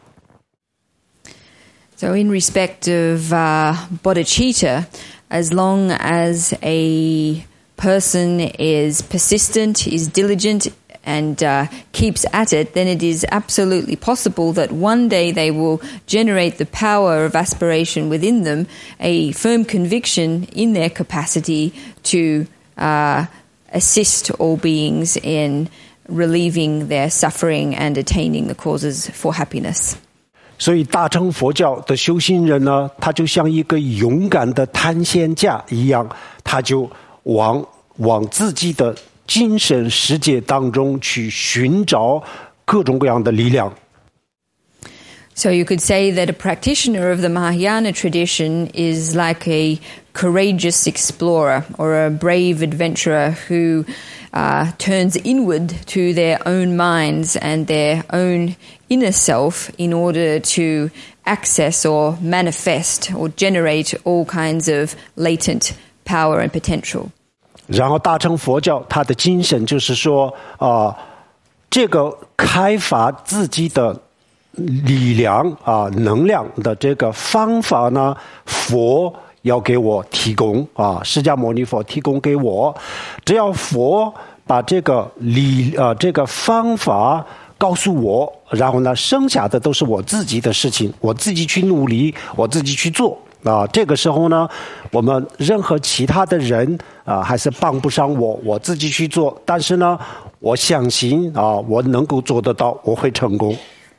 So in respect of uh, bodhicitta, as long as a person is persistent, is diligent, and uh, keeps at it, then it is absolutely possible that one day they will generate the power of aspiration within them, a firm conviction in their capacity to uh, assist all beings in relieving their suffering and attaining the causes for happiness. 所以大乘佛教的修行人呢，他就像一个勇敢的探险家一样，他就往往自己的精神世界当中去寻找各种各样的力量。 So you could say that a practitioner of the Mahayana tradition is like a courageous explorer or a brave adventurer who uh, turns inward to their own minds and their own inner self in order to access or manifest or generate all kinds of latent power and potential. 然后大乘佛教它的精神就是说啊、呃，这个开发自己的力量啊、呃、能量的这个方法呢，佛要给我提供啊，释迦牟尼佛提供给我，只要佛把这个理呃这个方法告诉我，然后呢，剩下的都是我自己的事情，我自己去努力，我自己去做。 啊，这个时候呢，我们任何其他的人啊，还是帮不上我，我自己去做。但是呢，我相信啊，我能够做得到，我会成功。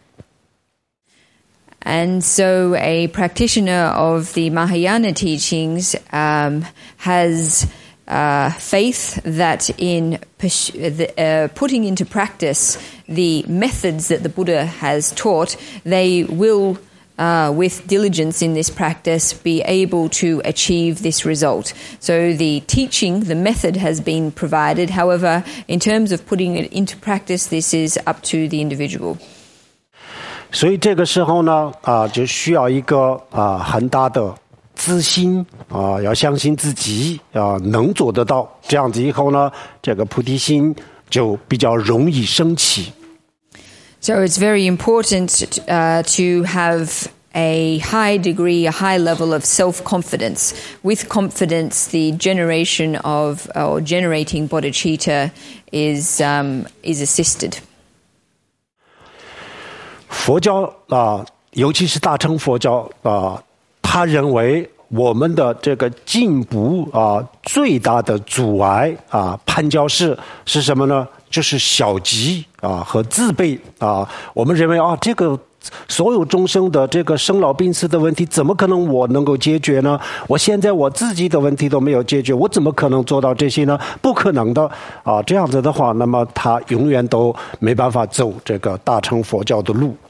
And so a practitioner of the Mahayana teachings um, has uh, faith that in the, uh, putting into practice the methods that the Buddha has taught, they will Uh, with diligence in this practice, be able to achieve this result. So the teaching, the method has been provided. However, in terms of putting it into practice, this is up to the individual. 所以这个时候呢，啊，就需要一个啊很大的自信啊，要相信自己啊，能做得到。这样子以后呢，这个菩提心就比较容易升起。 So it's very important uh, to have a high degree, a high level of self-confidence. With confidence, the generation of or generating bodhicitta is um, is assisted. 佛教啊，尤其是大乘佛教啊，他认为我们的这个进步啊，最大的阻碍啊，绊脚石是什么呢？ 就是小急啊和自卑啊，我们认为啊，这个所有众生的这个生老病死的问题，怎么可能我能够解决呢？我现在我自己的问题都没有解决，我怎么可能做到这些呢？不可能的啊！这样子的话，那么他永远都没办法走这个大乘佛教的路。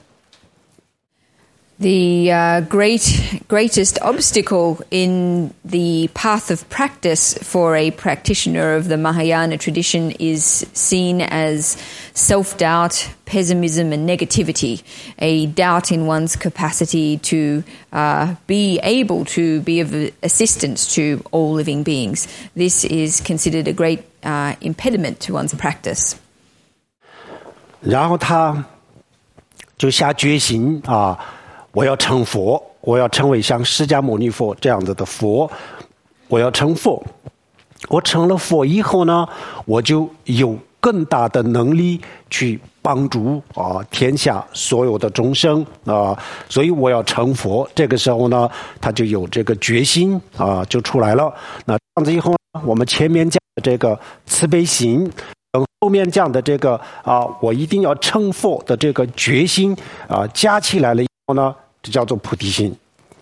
The uh, great, greatest obstacle in the path of practice for a practitioner of the Mahayana tradition is seen as self-doubt, pessimism and negativity, a doubt in one's capacity to uh, be able to be of assistance to all living beings. This is considered a great uh, impediment to one's practice. 然后他就下决心啊。 我要成佛，我要成为像释迦牟尼佛这样子的佛，我要成佛。我成了佛以后呢，我就有更大的能力去帮助啊天下所有的众生啊，所以我要成佛。这个时候呢，他就有这个决心啊，就出来了。那这样子以后呢，我们前面讲的这个慈悲心。 后面讲的这个啊，我一定要成佛的这个决心啊，加起来了以后呢，这叫做菩提心。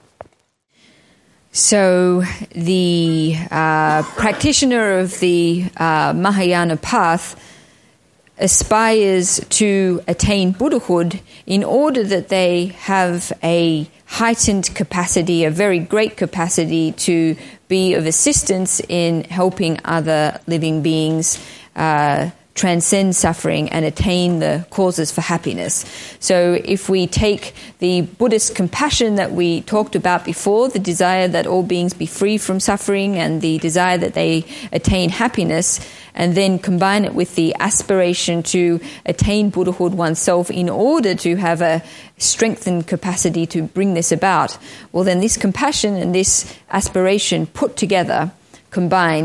So the uh, practitioner of the uh, Mahayana path aspires to attain Buddhahood in order that they have a heightened capacity, a very great capacity to be of assistance in helping other living beings uh, transcend suffering and attain the causes for happiness. So if we take the Buddhist compassion that we talked about before, the desire that all beings be free from suffering and the desire that they attain happiness, and then combine it with the aspiration to attain Buddhahood oneself in order to have a strengthened capacity to bring this about, well then this compassion and this aspiration put together, combined,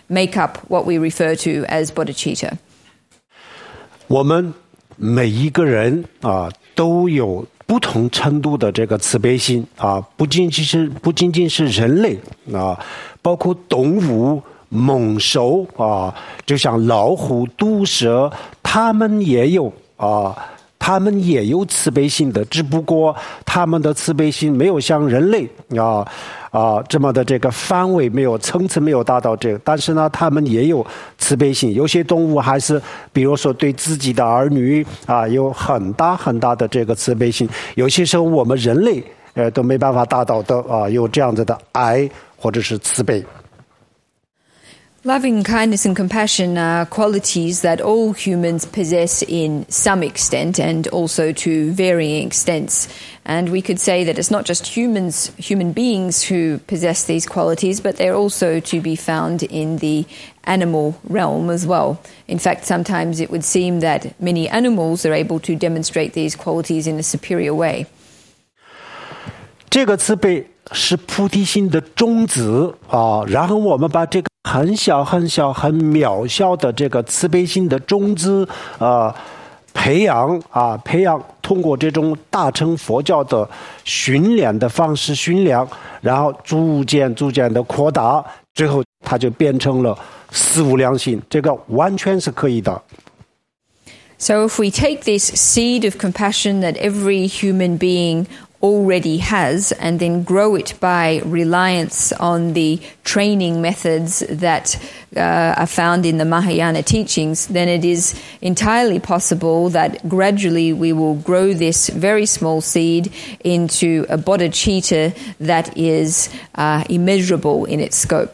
make up what we refer to as bodhicitta. 我们每一个人啊都有不同程度的这个慈悲心啊，不仅仅是不仅仅是人类啊，包括动物、猛兽啊，就像老虎、毒蛇，他们也有啊。他们也有慈悲心的，只不过他们的慈悲心没有像人类啊啊这么的这个范围没有层次没有达到这个，但是呢，他们也有慈悲心。有些动物还是，比如说对自己的儿女啊有很大很大的这个慈悲心，有些时候我们人类呃都没办法达到的啊，有这样子的爱或者是慈悲。 Loving kindness and compassion are qualities that all humans possess in some extent and also to varying extents. And we could say that it's not just humans, human beings who possess these qualities, but they're also to be found in the animal realm as well. In fact, sometimes it would seem that many animals are able to demonstrate these qualities in a superior way. 这个慈悲是菩提心的种子啊，然后我们把这个很小很小很渺小的这个慈悲心的种子啊培养啊培养，通过这种大乘佛教的训练的方式训练，然后逐渐逐渐的扩大，最后它就变成了四无量心，这个完全是可以的。 So if we take this seed of compassion that every human being already has and then grow it by reliance on the training methods that uh, are found in the Mahayana teachings, then it is entirely possible that gradually we will grow this very small seed into a bodhicitta that is uh, immeasurable in its scope.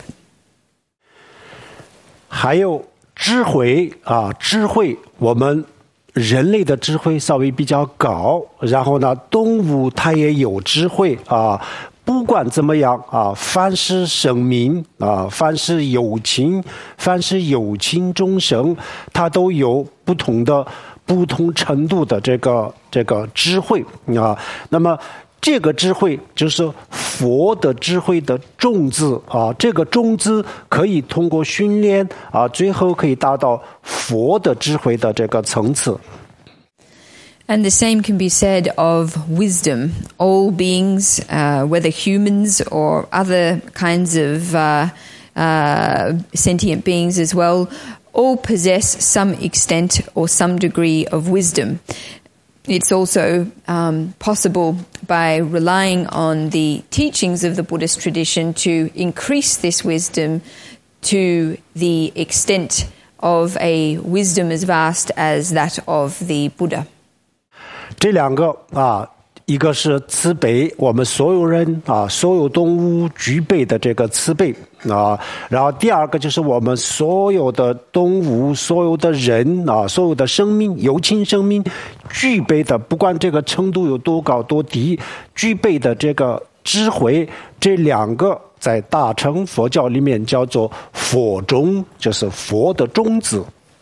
还有智慧啊，智慧我们人类的智慧稍微比较高，然后呢，动物它也有智慧啊。不管怎么样啊，凡是生命啊，凡是有情，凡是有情众生，它都有不同的、不同程度的这个这个智慧啊。那么这个智慧就是佛的智慧的种子啊，这个种子可以通过训练啊，最后可以达到佛的智慧的这个层次。 And the same can be said of wisdom. All beings, uh, whether humans or other kinds of uh, uh, sentient beings as well, all possess some extent or some degree of wisdom. It's also um, possible by relying on the teachings of the Buddhist tradition to increase this wisdom to the extent of a wisdom as vast as that of the Buddha. 这两个啊，一个是慈悲，我们所有人啊，所有动物具备的这个慈悲啊，然后第二个就是我们所有的动物、所有的人啊，所有的生命、有情生命具备的，不管这个程度有多高多低，具备的这个智慧，这两个在大乘佛教里面叫做佛种，就是佛的种子。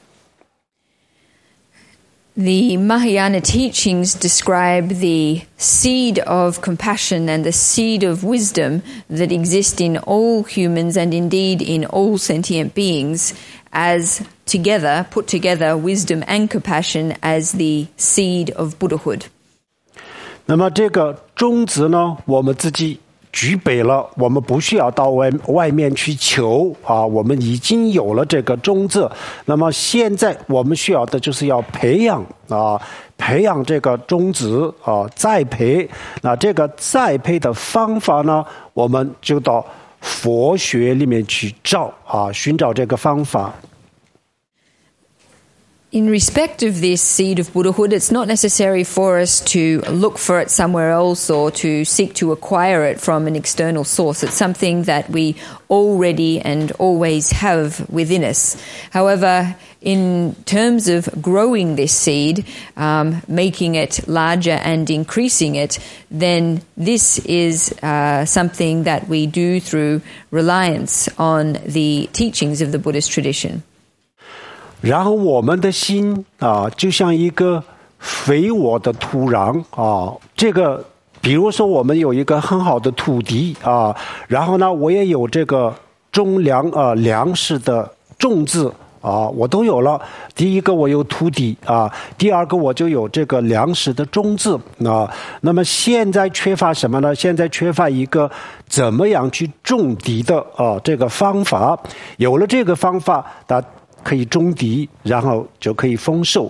The Mahayana teachings describe the seed of compassion and the seed of wisdom that exist in all humans and indeed in all sentient beings as together, put together, wisdom and compassion as the seed of Buddhahood. 那么这个种子呢，我们自己具备了，我们不需要到外外面去求啊，我们已经有了这个种子。那么现在我们需要的就是要培养啊，培养这个种子啊，栽培。那这个栽培的方法呢，我们就到佛学里面去找啊，寻找这个方法。 In respect of this seed of Buddhahood, it's not necessary for us to look for it somewhere else or to seek to acquire it from an external source. It's something that we already and always have within us. However, in terms of growing this seed, um, making it larger and increasing it, then this is uh, something that we do through reliance on the teachings of the Buddhist tradition. 然后我们的心啊，就像一个肥沃的土壤啊。这个，比如说我们有一个很好的土地啊，然后呢，我也有这个种粮啊粮食的种子啊，我都有了。第一个我有土地啊，第二个我就有这个粮食的种子啊。那么现在缺乏什么呢？现在缺乏一个怎么样去种地的啊这个方法。有了这个方法，它可以种地，然后就可以丰收。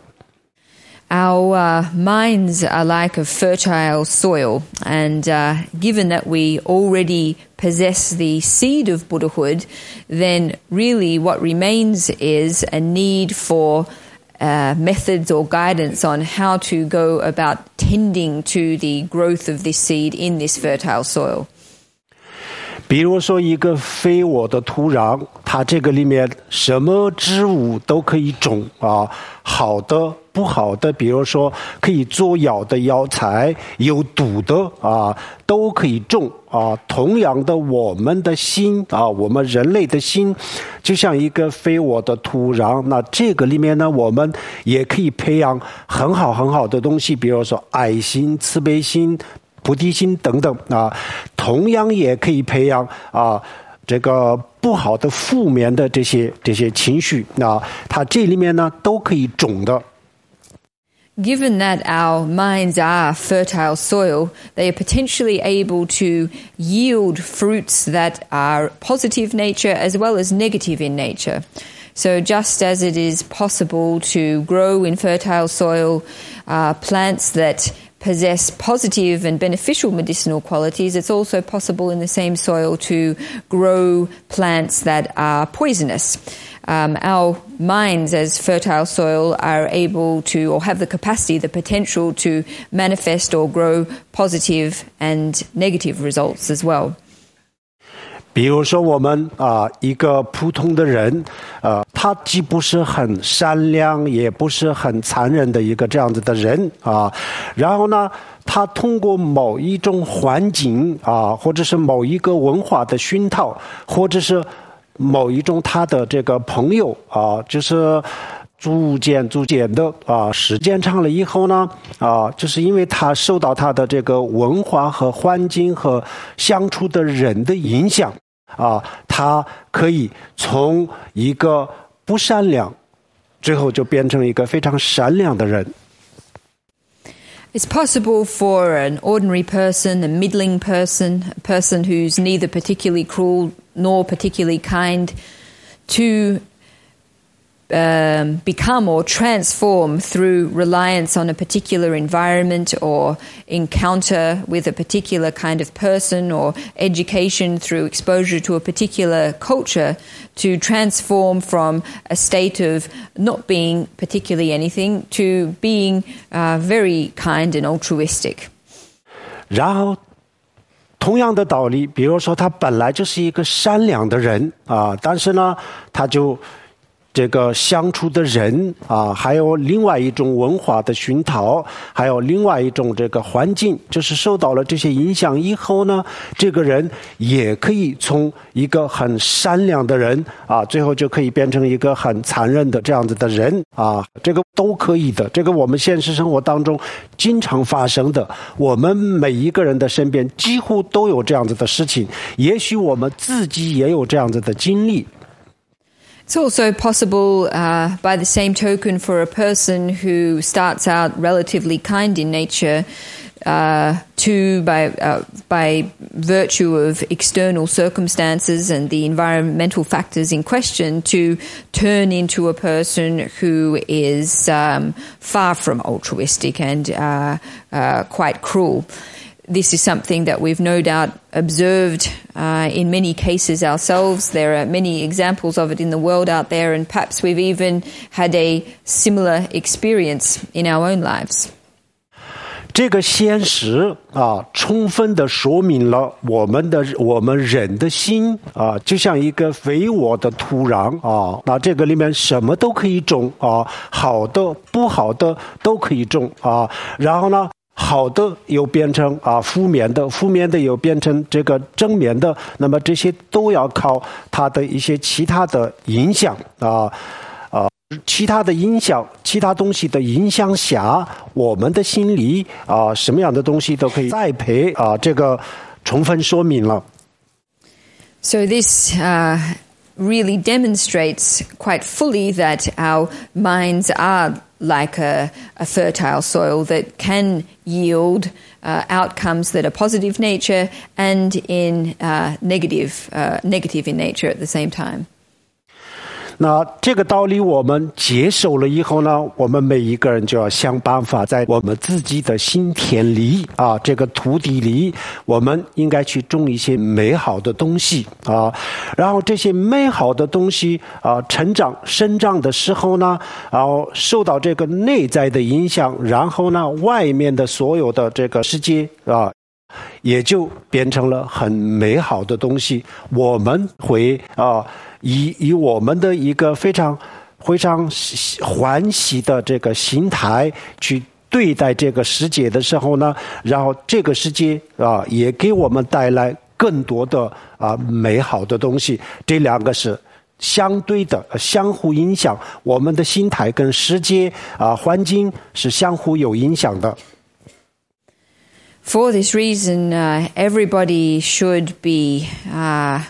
Our uh, minds are like a fertile soil, and uh, given that we already possess the seed of Buddhahood, then really what remains is a need for uh, methods or guidance on how to go about tending to the growth of this seed in this fertile soil. 比如说一个非我的土壤，它这个里面什么植物都可以种啊，好的不好的，比如说可以做药的药材，有毒的啊都可以种啊。同样的，我们的心啊，我们人类的心就像一个非我的土壤，那这个里面呢，我们也可以培养很好很好的东西，比如说爱心、慈悲心、菩提心等等啊，同样也可以培养啊这个不好的负面的这些这些情绪啊，它这里面呢都可以种的。 Given that our minds are fertile soil, they are potentially able to yield fruits that are positive nature as well as negative in nature. So just as it is possible to grow in fertile soil uh, plants that possess positive and beneficial medicinal qualities, it's also possible in the same soil to grow plants that are poisonous. Um, our minds as fertile soil are able to, or have the capacity, the potential to manifest or grow positive and negative results as well. 比如说我们啊、呃、一个普通的人呃他既不是很善良也不是很残忍的一个这样子的人啊，然后呢他通过某一种环境啊，或者是某一个文化的熏陶，或者是某一种他的这个朋友啊，就是逐渐逐渐的啊，时间长了以后呢啊，就是因为他受到他的这个文化和环境和相处的人的影响啊，他可以从一个不善良，最后就变成一个非常善良的人。 It's possible for an ordinary person, a middling person, a person who's neither particularly cruel nor particularly kind, to um, become or transform through reliance on a particular environment or encounter with a particular kind of person or education through exposure to a particular culture, to transform from a state of not being particularly anything to being uh, very kind and altruistic. 然后同样的道理，比如说他本来就是一个善良的人啊，但是呢他就这个相处的人啊，还有另外一种文化的熏陶，还有另外一种这个环境，就是受到了这些影响以后呢，这个人也可以从一个很善良的人啊，最后就可以变成一个很残忍的这样子的人啊，这个都可以的，这个我们现实生活当中经常发生的，我们每一个人的身边几乎都有这样子的事情，也许我们自己也有这样子的经历。 It's also possible, uh, by the same token, for a person who starts out relatively kind in nature uh, to, by, uh, by virtue of external circumstances and the environmental factors in question, to turn into a person who is um, far from altruistic and uh, uh, quite cruel. This is something that we've no doubt observed uh, in many cases ourselves. There are many examples of it in the world out there, and perhaps we've even had a similar experience in our own lives. 这个现实啊，充分的说明了我们的我们人的心啊，就像一个肥沃的土壤啊，那这个里面什么都可以种啊，好的不好的都可以种啊，然后呢好的又变成啊负面的，负面的又变成这个正面的，那么这些都要靠它的一些其他的影响啊啊，其他的影响，其他东西的影响下，我们的心理啊什么样的东西都可以栽培啊，这个充分说明了。 So this uh, really demonstrates quite fully that our minds are like a, a fertile soil that can yield uh, outcomes that are positive nature and in uh, negative, uh, negative in nature at the same time. 那这个道理我们接受了以后呢，我们每一个人就要想办法在我们自己的心田里啊，这个土地里，我们应该去种一些美好的东西啊，然后这些美好的东西啊，成长生长的时候呢，然后受到这个内在的影响，然后呢，外面的所有的这个世界啊，也就变成了很美好的东西，我们会啊。以以我们的一个非常非常欢喜的这个心态去对待这个世界的时候呢，然后这个世界啊也给我们带来更多的啊美好的东西，这两个是相对的，相互影响，我们的心态跟世界啊环境是相互有影响的。 For this reason, uh, everybody should be uh,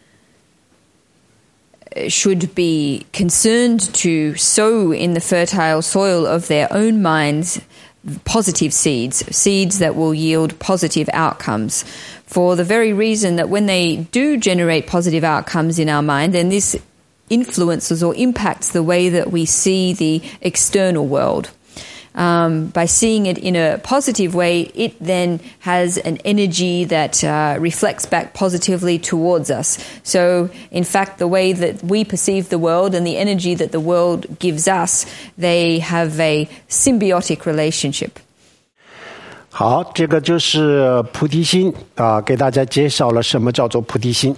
should be concerned to sow in the fertile soil of their own minds positive seeds, seeds that will yield positive outcomes. For the very reason that when they do generate positive outcomes in our mind, then this influences or impacts the way that we see the external world. Um, by seeing it in a positive way, it then has an energy that uh, reflects back positively towards us. So, in fact, the way that we perceive the world and the energy that the world gives us, they have a symbiotic relationship. 好，这个就是菩提心啊，给大家介绍了什么叫做菩提心。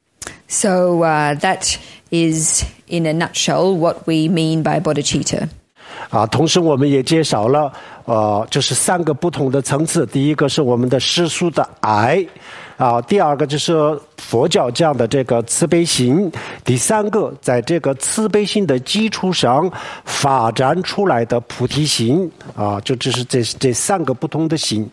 So uh, that is, in a nutshell, what we mean by bodhicitta. 啊，同时我们也介绍了，呃，就是三个不同的层次。第一个是我们的世俗的爱，啊，第二个就是佛教这样的这个慈悲心，第三个在这个慈悲心的基础上发展出来的菩提心，啊，就这是这这三个不同的心。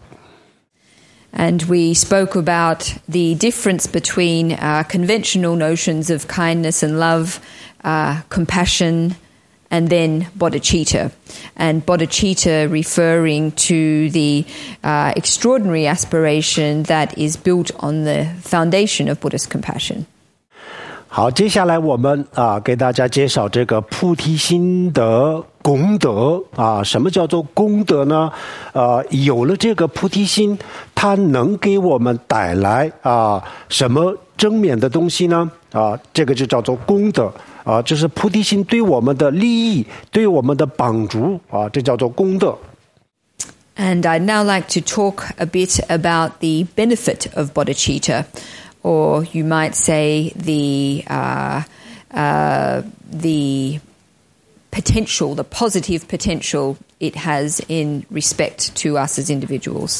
And we spoke about the difference between uh, conventional notions of kindness and love, uh, compassion, and then bodhicitta. And bodhicitta referring to the uh, extraordinary aspiration that is built on the foundation of Buddhist compassion. 好，接下来我们啊给大家介绍这个菩提心的功德啊。什么叫做功德呢？呃，有了这个菩提心，它能给我们带来啊什么正面的东西呢？啊，这个就叫做功德啊，就是菩提心对我们的利益、对我们的帮助啊，这叫做功德。 And I'd now like to talk a bit about the benefit of bodhicitta. Or you might say the uh, uh, the potential, the positive potential it has in respect to us as individuals.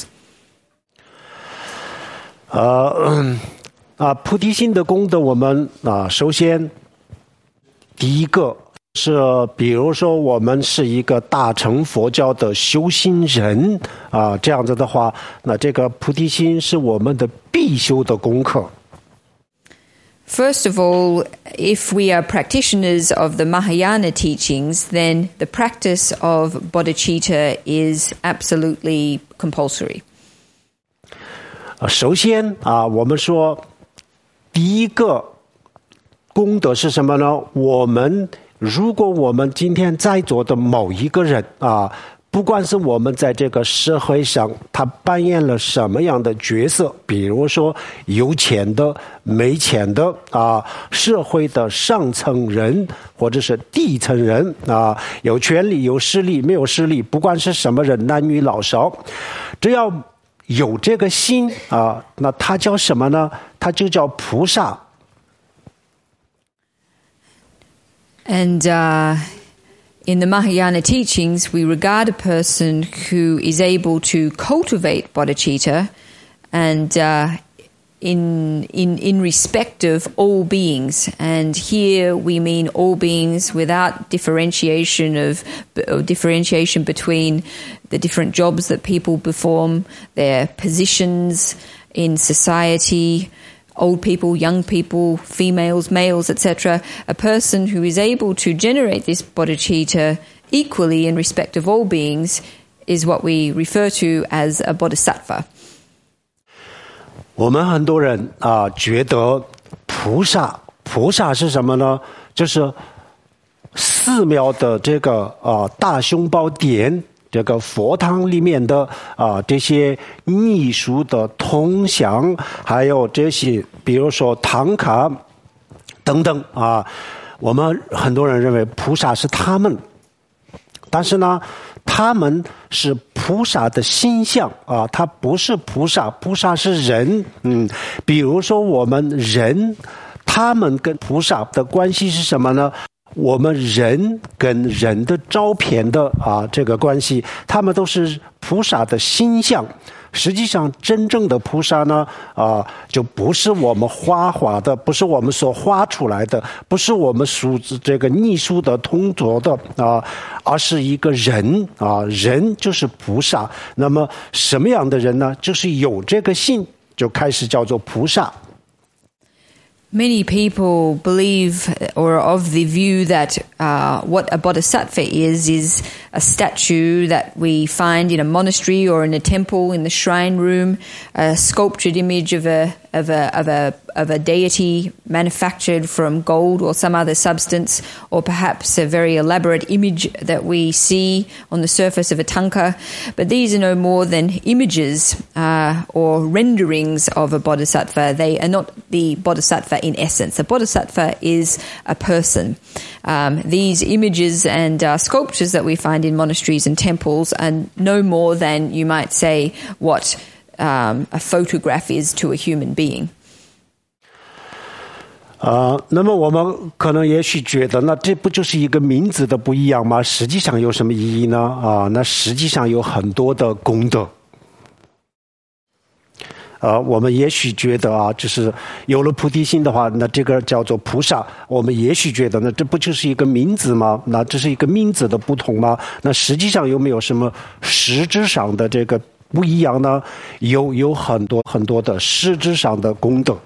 呃啊，菩提心的功德，我们啊，首先第一个是，比如说我们是一个大乘佛教的修行人啊，这样子的话，那这个菩提心是我们的必修的功课。 First of all, if we are practitioners of the Mahayana teachings, then the practice of bodhicitta is absolutely compulsory. 首先啊，我们说第一个功德是什么呢？我们如果我们今天在座的某一个人啊，不管是我们在这个社会上他扮演了什么样的角色，比如说有钱的、没钱的啊，社会的上层人或者是底层人啊，有权利、有势力、没有势力，不管是什么人，男女老少，只要有这个心啊，那他叫什么呢？他就叫菩萨。 And uh, in the Mahayana teachings, we regard a person who is able to cultivate bodhicitta and uh, in, in, in respect of all beings. And here we mean all beings without differentiation of, of differentiation between the different jobs that people perform, their positions in society, old people, young people, females, males, et cetera. A person who is able to generate this bodhicitta equally in respect of all beings is what we refer to as a bodhisattva. 我们很多人啊，觉得菩萨，菩萨是什么呢？就是寺庙的这个啊大雄宝殿，这个佛堂里面的啊这些秘书的铜像，还有这些比如说唐卡等等啊，我们很多人认为菩萨是他们，但是呢，他们是菩萨的形象啊，他不是菩萨，菩萨是人。嗯，比如说我们人，他们跟菩萨的关系是什么呢？我们人跟人的照片的啊这个关系，他们都是菩萨的形象。实际上，真正的菩萨呢，啊，就不是我们画画的，不是我们所画出来的，不是我们属这个艺术的动作的啊，而是一个人啊，人就是菩萨。那么什么样的人呢？就是有这个心，就开始叫做菩萨。 Many people believe or of the view that uh, what a bodhisattva is, is a statue that we find in a monastery or in a temple in the shrine room, a sculptured image of a of a of a of a deity manufactured from gold or some other substance, or perhaps a very elaborate image that we see on the surface of a tanka. But these are no more than images uh, or renderings of a bodhisattva. They are not the bodhisattva in essence. A bodhisattva is a person. Um, these images and uh, sculptures that we find in monasteries and temples are no more than, you might say, what um, a photograph is to a human being. 啊、呃，那么我们可能也许觉得，那这不就是一个名字的不一样吗？实际上有什么意义呢？啊，那实际上有很多的功德。呃，我们也许觉得啊，就是有了菩提心的话，那这个叫做菩萨。我们也许觉得，那这不就是一个名字吗？那这是一个名字的不同吗？那实际上有没有什么实质上的这个不一样呢？有，有很多很多的实质上的功德。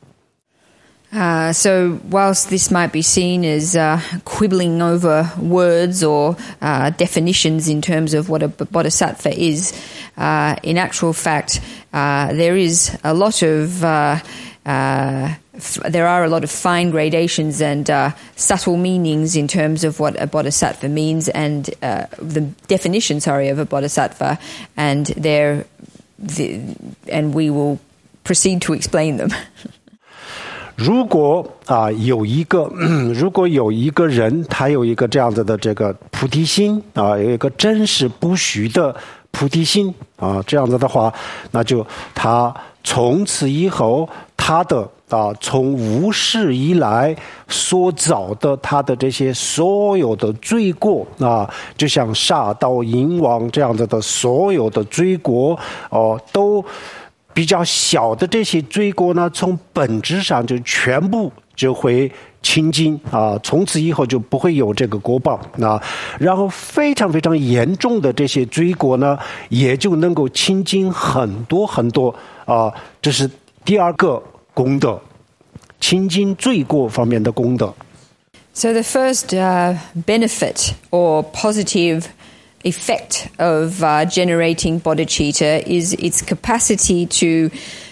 Uh, so whilst this might be seen as uh, quibbling over words or uh, definitions in terms of what a bodhisattva is, uh, in actual fact, uh, there is a lot of uh, uh, f- there are a lot of fine gradations and uh, subtle meanings in terms of what a bodhisattva means and uh, the definition, sorry, of a bodhisattva, and there, the, and we will proceed to explain them. 如果啊有一个，如果有一个人，他有一个这样子的这个菩提心啊，有一个真实不虚的菩提心啊，这样子的话，那就他从此以后，他的啊从无始以来所造的他的这些所有的罪过啊，就像杀盗淫妄这样子的所有的罪过哦、啊，都。比较小的这些罪过呢，从本质上就全部就会清净啊，从此以后就不会有这个果报啊。然后非常非常严重的这些罪过呢，也就能够清净很多很多啊。这是第二个功德，清净罪过方面的功德。 So the first uh, benefit or positive effect of uh, generating bodhicitta is its capacity to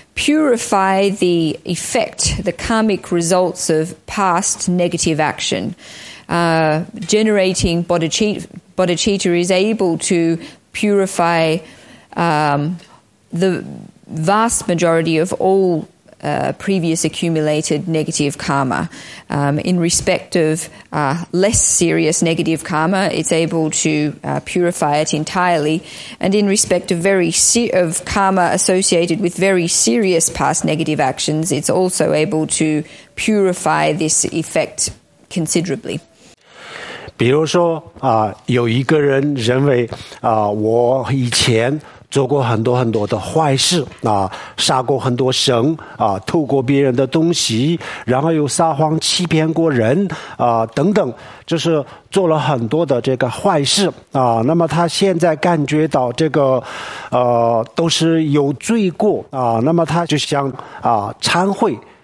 purify the effect, the karmic results of past negative action. Uh, generating bodhicitta, bodhicitta is able to purify um, the vast majority of all Uh, previous accumulated negative karma. Um, in respect of uh, less serious negative karma, it's able to uh, purify it entirely. And in respect of very se- of karma associated with very serious past negative actions, it's also able to purify this effect considerably. 比如说啊，有一个人认为啊，我以前做过很多很多的坏事啊，杀过很多生啊，偷过别人的东西，然后又撒谎欺骗过人啊，等等，就是做了很多的这个坏事啊。那么他现在感觉到这个呃都是有罪过啊，那么他就想啊忏悔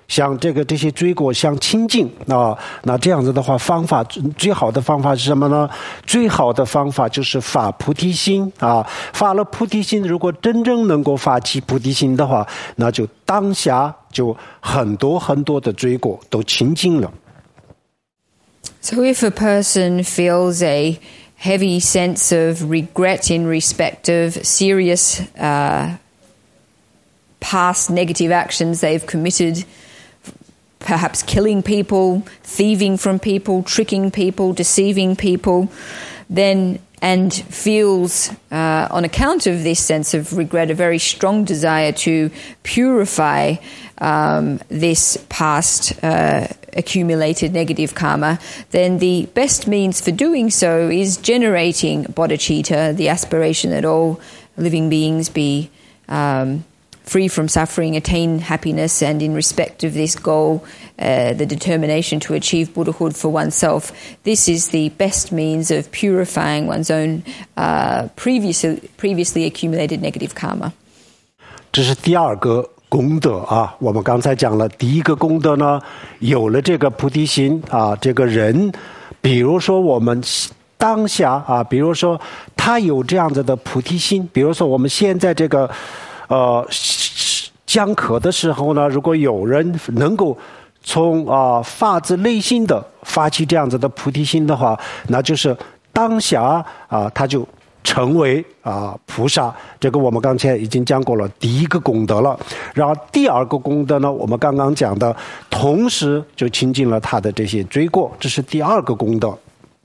像这个这些罪过像清净啊，那这样子的话，方法最好的方法是什么呢？最好的方法就是发菩提心啊！发了菩提心，如果真正能够发起菩提心的话，那就当下就很多很多的罪过都清净了。 So if a person feels a heavy sense of regret in respect of serious uh, past negative actions they've committed, perhaps killing people, thieving from people, tricking people, deceiving people, then and feels uh, on account of this sense of regret a very strong desire to purify um, this past uh, accumulated negative karma, then the best means for doing so is generating bodhicitta, the aspiration that all living beings be um, free from suffering, attain happiness, and in respect of this goal, uh, the determination to achieve Buddhahood for oneself. This is the best means of purifying one's own uh, previously, previously accumulated negative karma. 这是第二个功德啊，我们刚才讲了，第一个功德呢，有了这个菩提心啊，这个人，比如说我们当下啊，比如说他有这样子的菩提心，比如说我们现在这个呃讲课的时候呢，如果有人能够从啊、呃、发自内心的发起这样子的菩提心的话，那就是当下啊、呃、他就成为啊、呃、菩萨。这个我们刚才已经讲过了，第一个功德了。然后第二个功德呢，我们刚刚讲的，同时就清净了他的这些罪过，这是第二个功德。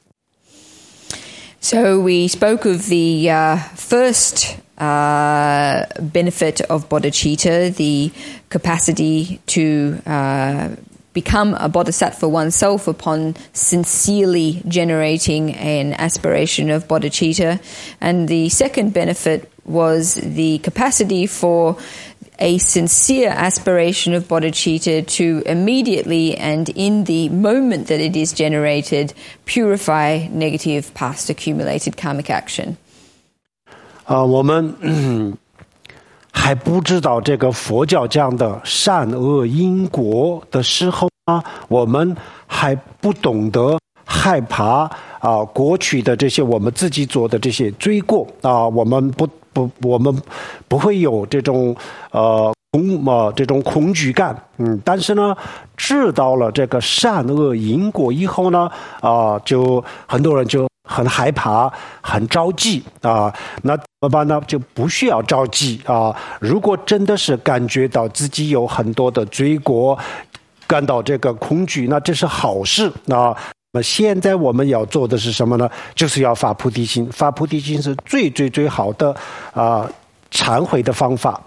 So we spoke of the uh, first uh, benefit of bodhicitta, the capacity to uh, become a bodhisattva oneself upon sincerely generating an aspiration of bodhicitta. And the second benefit was the capacity for a sincere aspiration of bodhicitta to immediately and in the moment that it is generated purify negative past accumulated karmic action. 啊、呃，我们、嗯、还不知道这个佛教讲的善恶因果的时候呢，我们还不懂得害怕啊、呃、过去的这些我们自己做的这些罪过啊、呃，我们不不我们不会有这种呃恐呃这种恐惧感，嗯，但是呢，知道了这个善恶因果以后呢，啊、呃，就很多人就很害怕，很着急啊、呃。那怎么办呢？就不需要着急啊、呃。如果真的是感觉到自己有很多的罪过，感到这个恐惧，那这是好事啊。那现在我们要做的是什么呢？就是要发菩提心。发菩提心是最最最好的啊、呃、忏悔的方法。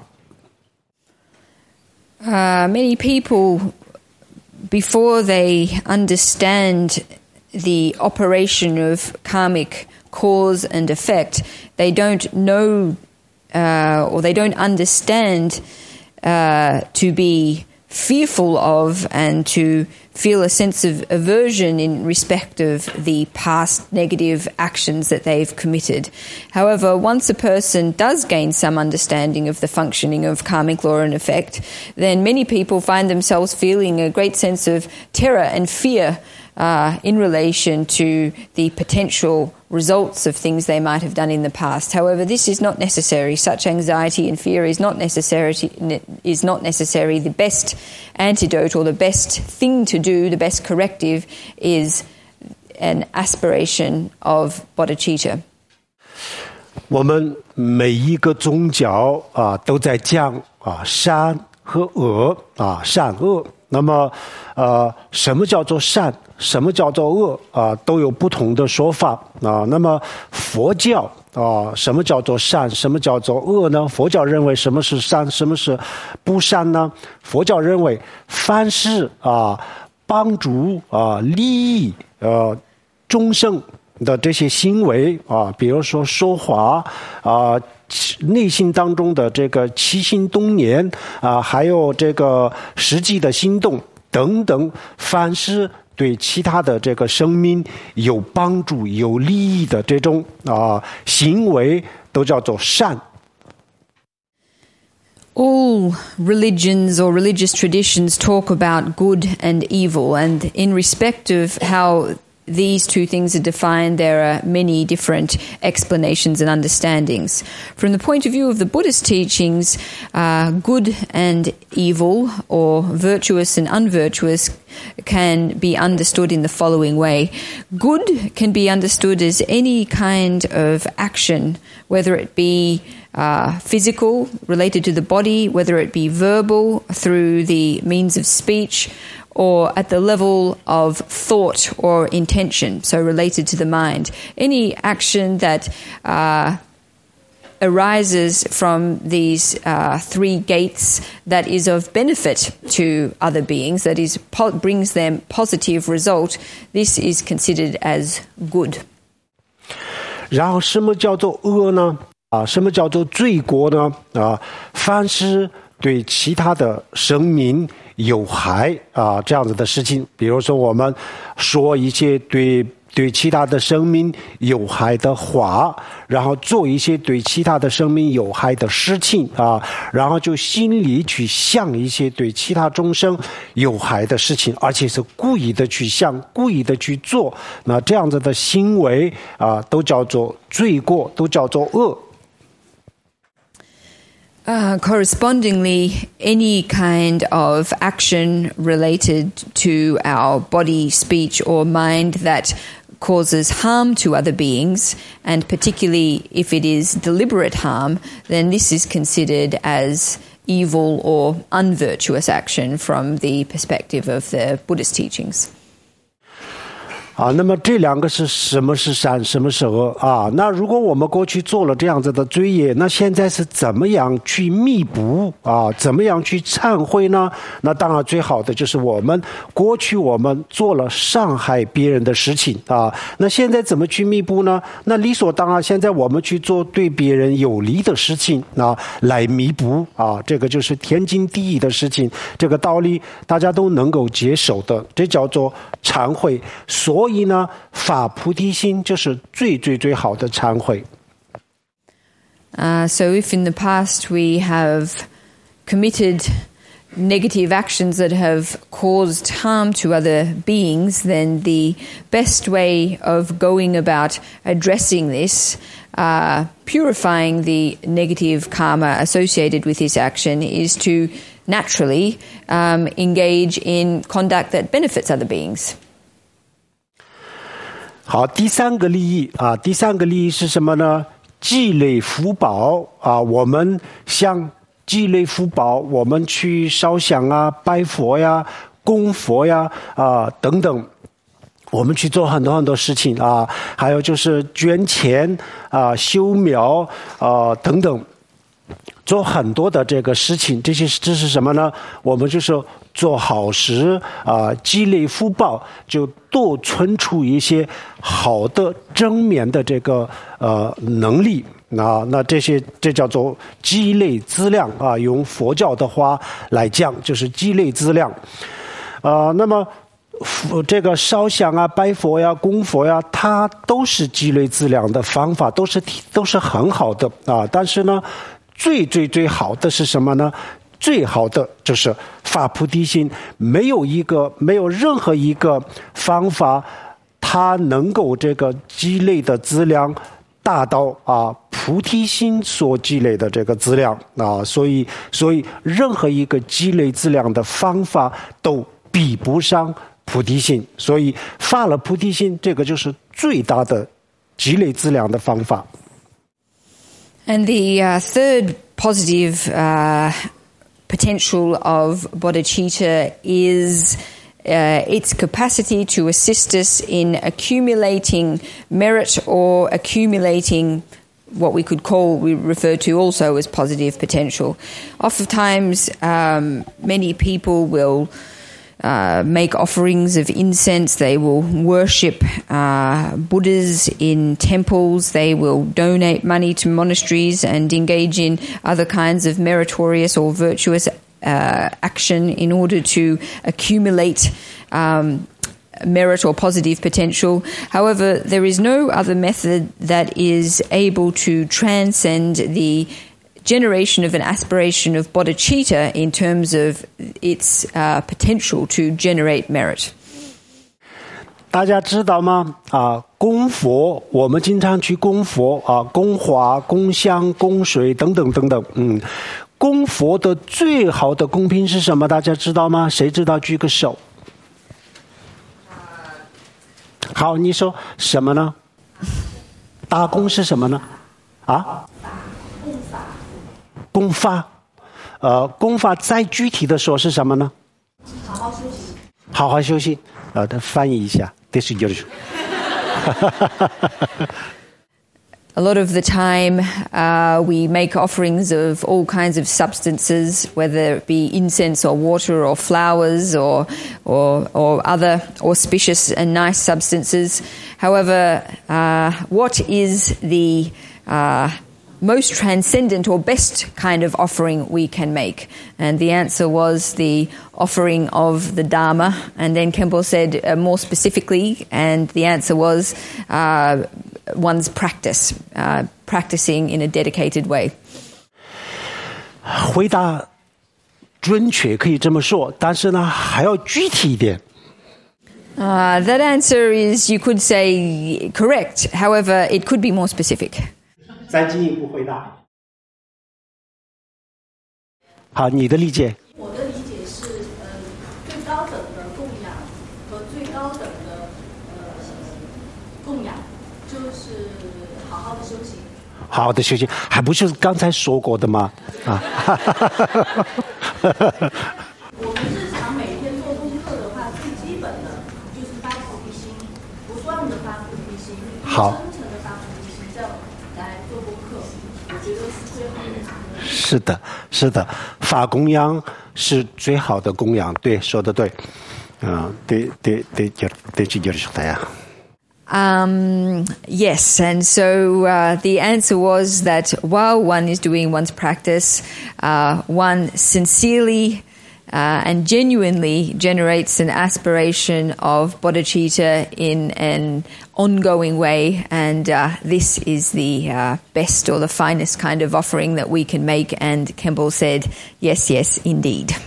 Uh, many people, before they understand the operation of karmic cause and effect, they don't know uh, or they don't understand uh, to be fearful of and to feel a sense of aversion in respect of the past negative actions that they've committed. However, once a person does gain some understanding of the functioning of karmic law and effect, then many people find themselves feeling a great sense of terror and fear uh, in relation to the potential results of things they might have done in the past. However, this is not necessary. Such anxiety and fear is not necessary, is not necessary. The best antidote or the best thing to do, the best corrective, is an aspiration of bodhicitta. 我们每一个宗教啊都在讲啊善和恶啊善恶。那么呃什么叫做善？什么叫做恶啊、呃？都有不同的说法啊、呃。那么佛教啊、呃，什么叫做善？什么叫做恶呢？佛教认为什么是善，什么是不善呢？佛教认为凡是啊、呃、帮助啊、呃、利益呃众生的这些行为啊、呃，比如说说话啊、呃，内心当中的这个起心动念啊、呃，还有这个实际的行动等等，凡是对其他的这个生命有帮助、有利益的这种啊、呃、行为，都叫做善。 All religions or religious traditions talk about good and evil, and in respect of how these two things are defined, there are many different explanations and understandings. From the point of view of the Buddhist teachings, uh, good and evil, or virtuous and unvirtuous, can be understood in the following way. Good can be understood as any kind of action, whether it be Uh, physical, related to the body, whether it be verbal, through the means of speech, or at the level of thought or intention, so related to the mind. Any action that uh, arises from these uh, three gates that is of benefit to other beings, that is po- brings them positive result, this is considered as good. 然后什么叫做恶呢？啊，什么叫做罪过呢？啊，凡是对其他的生命有害啊这样子的事情，比如说我们说一些对对其他的生命有害的话，然后做一些对其他的生命有害的事情啊，然后就心里去想一些对其他众生有害的事情，而且是故意的去想，故意的去做，那这样子的行为啊，都叫做罪过，都叫做恶。 Uh, correspondingly, any kind of action related to our body, speech, or mind that causes harm to other beings, and particularly if it is deliberate harm, then this is considered as evil or unvirtuous action from the perspective of the Buddhist teachings. 啊，那么这两个是什么是善，什么是恶啊？那如果我们过去做了这样子的罪业，那现在是怎么样去弥补啊？怎么样去忏悔呢？那当然最好的就是我们过去我们做了伤害别人的事情啊，那现在怎么去弥补呢？那理所当然，现在我们去做对别人有利的事情啊，来弥补啊，这个就是天经地义的事情，这个道理大家都能够接受的，这叫做忏悔。所以呢，发菩提心就是最最最好的忏悔。 Uh, so if in the past we have committed negative actions that have caused harm to other beings, then the best way of going about addressing this, uh, purifying the negative karma associated with this action, is to naturally um, engage in conduct that benefits other beings. 好，第三个利益啊，第三个利益是什么呢？积累福报啊，我们像积累福报，我们去烧香啊、拜佛呀、供佛呀啊等等，我们去做很多很多事情啊，还有就是捐钱啊、修庙啊等等。做很多的这个事情，这些这是什么呢？我们就是做好事啊、呃，积累福报，就多存储一些好的正面的这个呃能力啊。那这些这叫做积累资粮啊，用佛教的话来讲，就是积累资粮啊、呃。那么这个烧香啊、拜佛呀、供佛呀，它都是积累资粮的方法，都是都是很好的啊。但是呢，最最最好的是什么呢？最好的就是发菩提心，没有一个没有任何一个方法，它能够这个积累的资粮达到啊菩提心所积累的这个资粮啊，所以所以任何一个积累资粮的方法都比不上菩提心，所以发了菩提心，这个就是最大的积累资粮的方法。 And the uh, third positive uh, potential of bodhicitta is uh, its capacity to assist us in accumulating merit or accumulating what we could call, we refer to also as positive potential. Oftentimes, um, many people will Uh, make offerings of incense, they will worship uh, Buddhas in temples, they will donate money to monasteries and engage in other kinds of meritorious or virtuous uh, action in order to accumulate um, merit or positive potential. However, there is no other method that is able to transcend the generation of an aspiration of bodhicitta in terms of its uh, potential to generate merit. 大家知道吗？啊，供佛，我们经常去供佛啊，供花、供香、供水等等等等。嗯，供佛的最好的供品是什么？大家知道吗？谁知道？举个手。好，你说什么呢？大供是什么呢？啊？供法。呃，供法再具体的说是什么呢？好好休息。好好休息。呃，再翻译一下。 A lot of the time, uh, we make offerings of all kinds of substances, whether it be incense or water or flowers or, or, or other auspicious and nice substances. However, uh, what is the uh, most transcendent or best kind of offering we can make? And the answer was the offering of the Dharma. And then Khenpo said uh, more specifically, and the answer was uh, one's practice, uh, practicing in a dedicated way. 回答准确可以这么说，但是呢还要具体一点。 Uh, that answer is, you could say, correct. However, it could be more specific. 再进一步回答。好，你的理解。 我的理解是，呃，最高等的供养和最高等的呃供养，就是好好的修行。 好好的修行，还不是刚才说过的吗？啊。 我们日常每天做功课的话，最基本的就是发菩提心，不断的发菩提心， 好。是的，是的，发供养是最好的供养，对，说的对，啊，对对对，对，这就是的呀。 Um, yes, and so uh, the answer was that while one is doing one's practice, uh, one sincerely uh, and genuinely generates an aspiration of bodhicitta in an ongoing way, and uh, this is the uh, best or the finest kind of offering that we can make. And Khenpo said, yes, yes, indeed.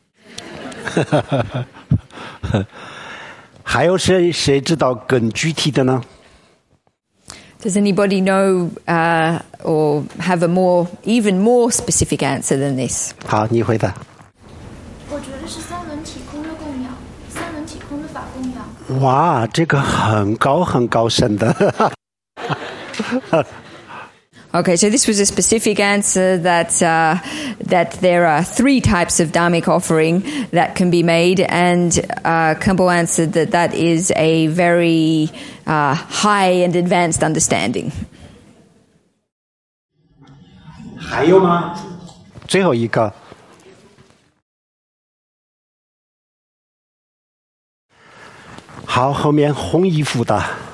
还有谁谁知道更具体的呢？ Does anybody know uh, or have a more, even more specific answer than this? 好，你回答。 我觉得是三轮体空的供养，三轮体空的法供养。 哇，这个很高很高深的。 Okay, so this was a specific answer that uh, that there are three types of dharmic offering that can be made, and uh, Khenpo answered that that is a very uh, high and advanced understanding. 还有吗？最后一个。好，后面红衣服的。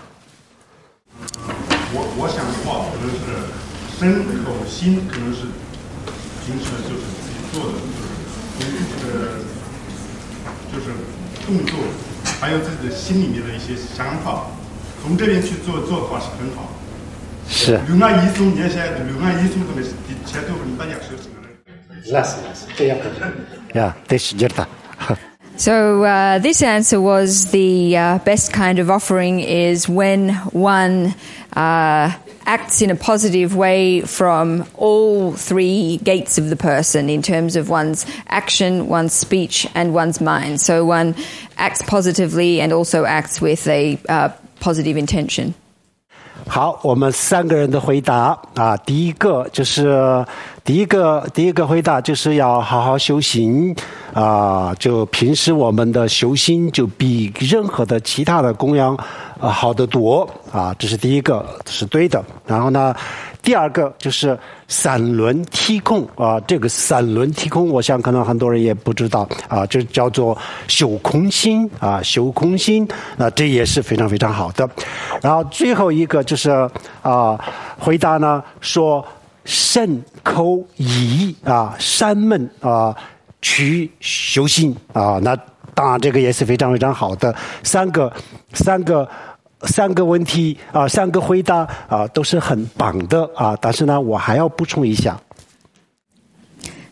我我想的话，可能是身口心，可能是平时就是自己做的，就是就是动作，还有自己的心里面的一些想法，从这边去做做的话是很好。 是。 另外一种，你现在另外一种的前头你大家说什么呢？ 是是，这样可以。呀，对，是这样。 So uh, this answer was the uh, best kind of offering is when one uh, acts in a positive way from all three gates of the person in terms of one's action, one's speech, and one's mind. So one acts positively and also acts with a uh, positive intention. 好，我们三个人的回答啊，第一个就是第一个第一个回答就是要好好修行啊，就平时我们的修行就比任何的其他的供养啊好得多啊，这是第一个是对的。然后呢，第二个就是三轮体空啊，这个三轮体空，我想可能很多人也不知道啊，这叫做修空心啊，修空心，那这也是非常非常好的。然后最后一个就是啊，回答呢说身口意啊，三门啊去修行啊，那当然这个也是非常非常好的。三个三个。三个问题啊，三个回答啊，都是很棒的啊。但是呢，我还要补充一下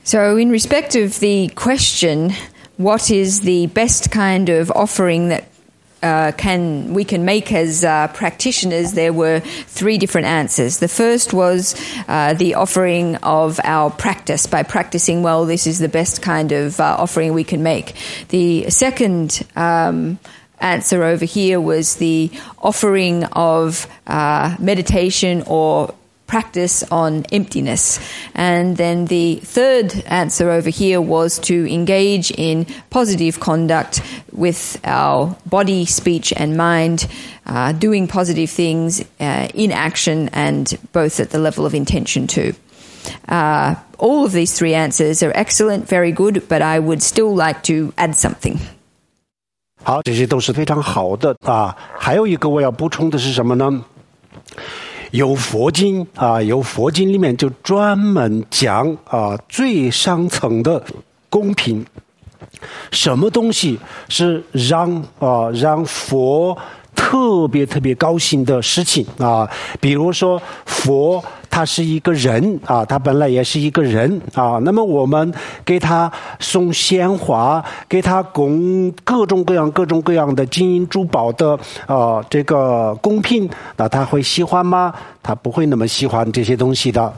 So in respect of the question, what is the best kind of offering that uh, can we can make as uh, practitioners, there were three different answers. The first was uh, the offering of our practice. By practicing well, this is the best kind of uh, offering we can make. The second um, answer over here was the offering of uh, meditation or practice on emptiness. And then the third answer over here was to engage in positive conduct with our body, speech and mind, uh, doing positive things uh, in action and both at the level of intention too. Uh, all of these three answers are excellent, very good, but I would still like to add something. 好，这些都是非常好的啊。还有一个我要补充的是什么呢？有佛经啊，有佛经里面就专门讲啊最上层的公平，什么东西是让啊让佛特别特别高兴的事情啊？比如说佛他是一个人啊，他本来也是一个人啊，那么我们给他送鲜花，给他供各种各样各种各样的金银珠宝的啊这个供品，那他会喜欢吗？他不会那么喜欢这些东西的。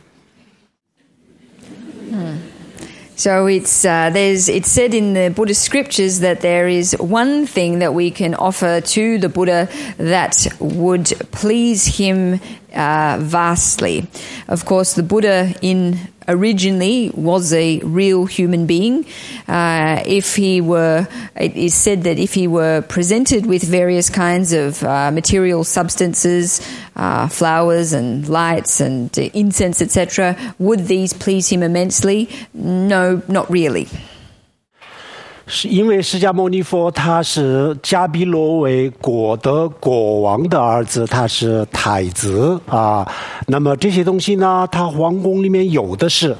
So it's uh, there's it's said in the Buddhist scriptures that there is one thing that we can offer to the Buddha that would please him uh, vastly. Of course, the Buddha in originally was a real human being. Uh, if he were, it is said that if he were presented with various kinds of uh, material substances, uh, flowers and lights and incense, et cetera, would these please him immensely? No, not really. 是因为释迦牟尼佛他是迦毗罗卫国的国王的儿子，他是太子啊。那么这些东西呢，他皇宫里面有的是。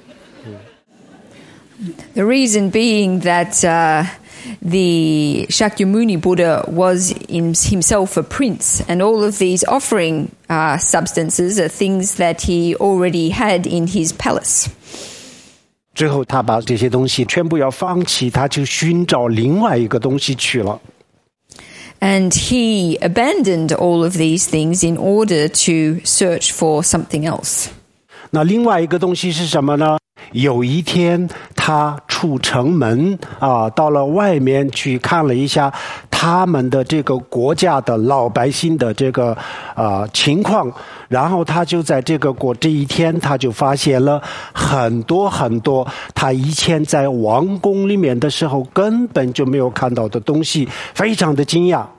The reason being that uh, the Shakyamuni Buddha was in himself a prince, and all of these offering uh, substances are things that he already had in his palace. 最后他把这些东西全部要放弃，他就寻找另外一个东西去了。 And he abandoned all of these things in order to search for something else. 那另外一个东西是什么呢？有一天他出城门啊，到了外面去看了一下他们的这个国家的老百姓的这个啊情况，然后他就在这个国这一天他就发现了很多很多他以前在王宫里面的时候根本就没有看到的东西，非常的惊讶。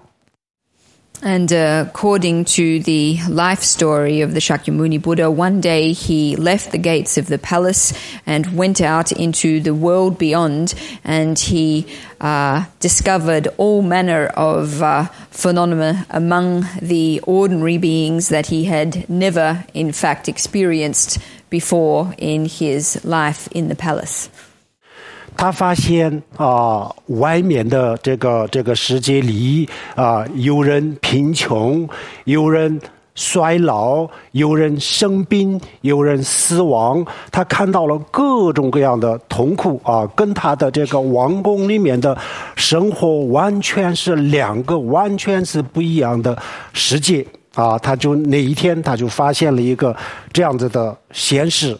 And uh, according to the life story of the Shakyamuni Buddha, one day he left the gates of the palace and went out into the world beyond, and he uh, discovered all manner of uh, phenomena among the ordinary beings that he had never, in fact, experienced before in his life in the palace. 他发现啊，外面的这个这个世界里啊，有人贫穷，有人衰老，有人生病，有人死亡。他看到了各种各样的痛苦啊，跟他的这个王宫里面的生活完全是两个完全是不一样的世界啊。他就那一天他就发现了一个这样子的现实。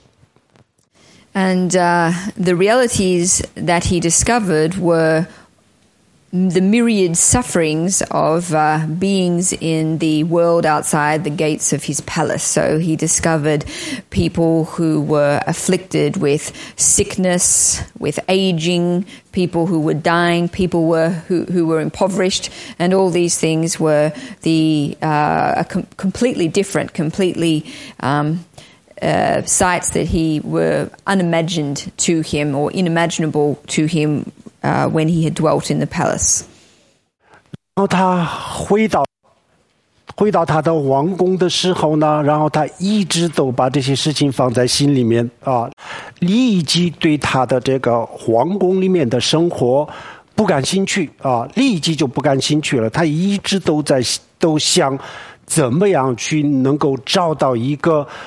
And uh, the realities that he discovered were the myriad sufferings of uh, beings in the world outside the gates of his palace. So he discovered people who were afflicted with sickness, with aging, people who were dying, people were who, who were impoverished, and all these things were the uh, a com- completely different, completely um, Uh, sights that he were unimagined to him or unimaginable to him uh, when he had dwelt in the palace. 然后他回到回到他的王宫的时候呢，然后他一直都把这些事情放在心里面啊，立即对他的这个皇宫里面的生活不感兴趣啊，立即就不感兴趣了。他一直都在都想怎么样去能够找到一个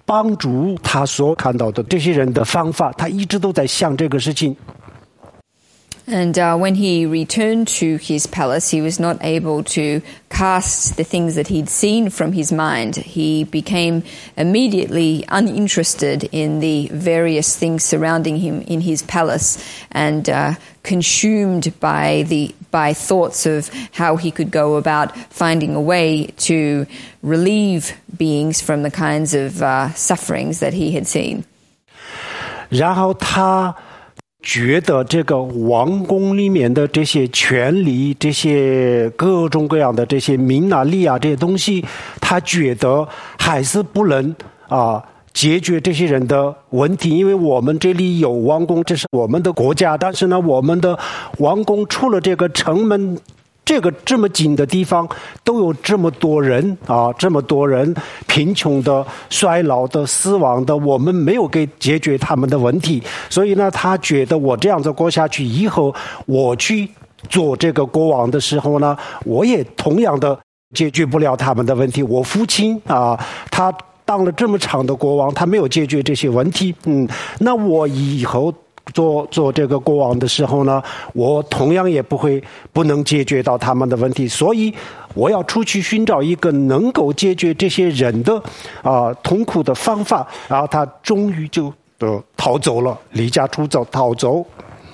帮助他所看到的这些人的方法，他一直都在想这个事情。 And uh, when he returned to his palace, he was not able to cast the things that he'd seen from his mind. He became immediately uninterested in the various things surrounding him in his palace and uh, consumed by the by thoughts of how he could go about finding a way to relieve beings from the kinds of uh, sufferings that he had seen. 然后他觉得这个王宫里面的这些权利，这些各种各样的这些名啊利啊这些东西，他觉得还是不能啊解决这些人的问题，因为我们这里有王宫，这是我们的国家，但是呢，我们的王宫除了这个城门这个这么近的地方，都有这么多人啊，这么多人贫穷的、衰老的、死亡的，我们没有给解决他们的问题，所以呢，他觉得我这样子过下去以后，我去做这个国王的时候呢，我也同样的解决不了他们的问题。我父亲啊，他当了这么长的国王，他没有解决这些问题，嗯，那我以后做做这个国王的时候呢，我同样也不会不能解决到他们的问题，所以我要出去寻找一个能够解决这些人的啊、呃、痛苦的方法，然后他终于就呃逃走了，离家出走逃走。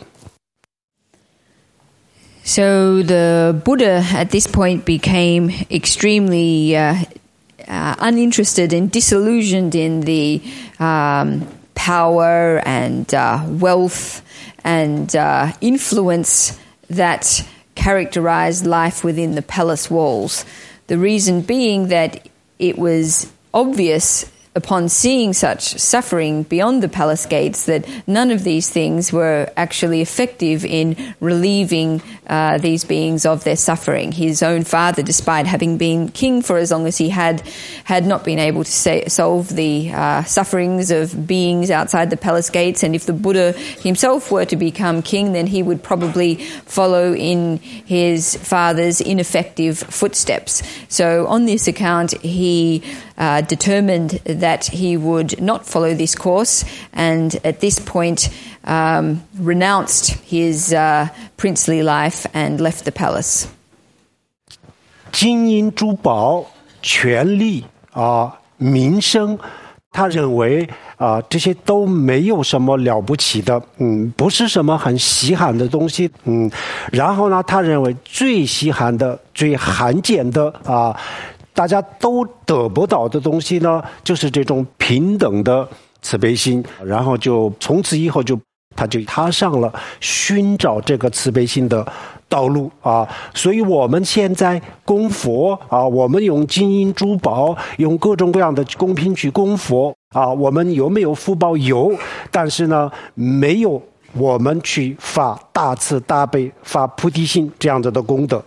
So the Buddha at this point became extremely uh, uh, uninterested and disillusioned in the um, power and uh, wealth and uh, influence that characterized life within the palace walls. The reason being that it was obvious upon seeing such suffering beyond the palace gates that none of these things were actually effective in relieving uh, these beings of their suffering. His own father, despite having been king for as long as he had, had not been able to say, solve the uh, sufferings of beings outside the palace gates, and if the Buddha himself were to become king, then he would probably follow in his father's ineffective footsteps. So on this account, he uh, determined that he would not follow this course, and at this point um, renounced his uh, princely life and left the palace. 金银珠宝、权力啊、名声，他认为啊、这些都没有什么了不起的，嗯，不是什么很稀罕的东西，嗯。然后呢，他认为最稀罕的、最罕见的啊。大家都得不到的东西呢，就是这种平等的慈悲心，然后就从此以后就他就踏上了寻找这个慈悲心的道路啊。所以我们现在供佛啊，我们用金银珠宝，用各种各样的供品去供佛啊，我们有没有福报？有，但是呢，没有我们去发大慈大悲、发菩提心这样子的功德。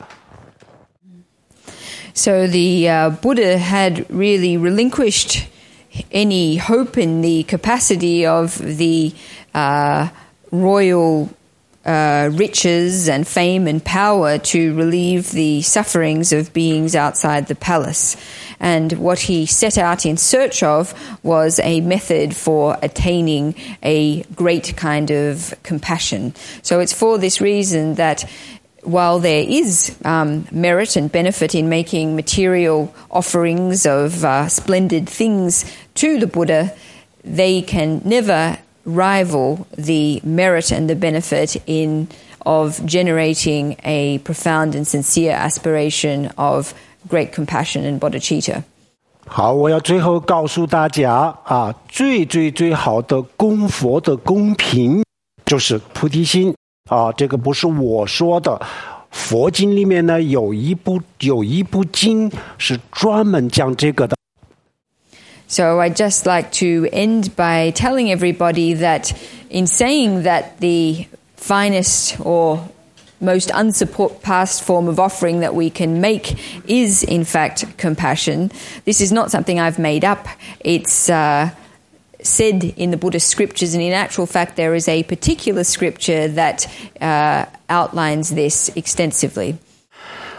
So the uh, Buddha had really relinquished any hope in the capacity of the uh, royal uh, riches and fame and power to relieve the sufferings of beings outside the palace. And what he set out in search of was a method for attaining a great kind of compassion. So it's for this reason that while there is um, merit and benefit in making material offerings of uh, splendid things to the Buddha, they can never rival the merit and the benefit in of generating a profound and sincere aspiration of great compassion and bodhicitta. 好，我要最后告诉大家啊，最最最好的供佛的公平就是菩提心。啊，这个不是我说的，佛经里面呢有一部有一部经是专门讲这个的。 So I'd just like to end by telling everybody that in saying that the finest or most unsurpassed form of offering that we can make is in fact compassion, this is not something I've made up. It's uh, said in the Buddhist scriptures, and in actual fact there is a particular scripture that uh, outlines this extensively.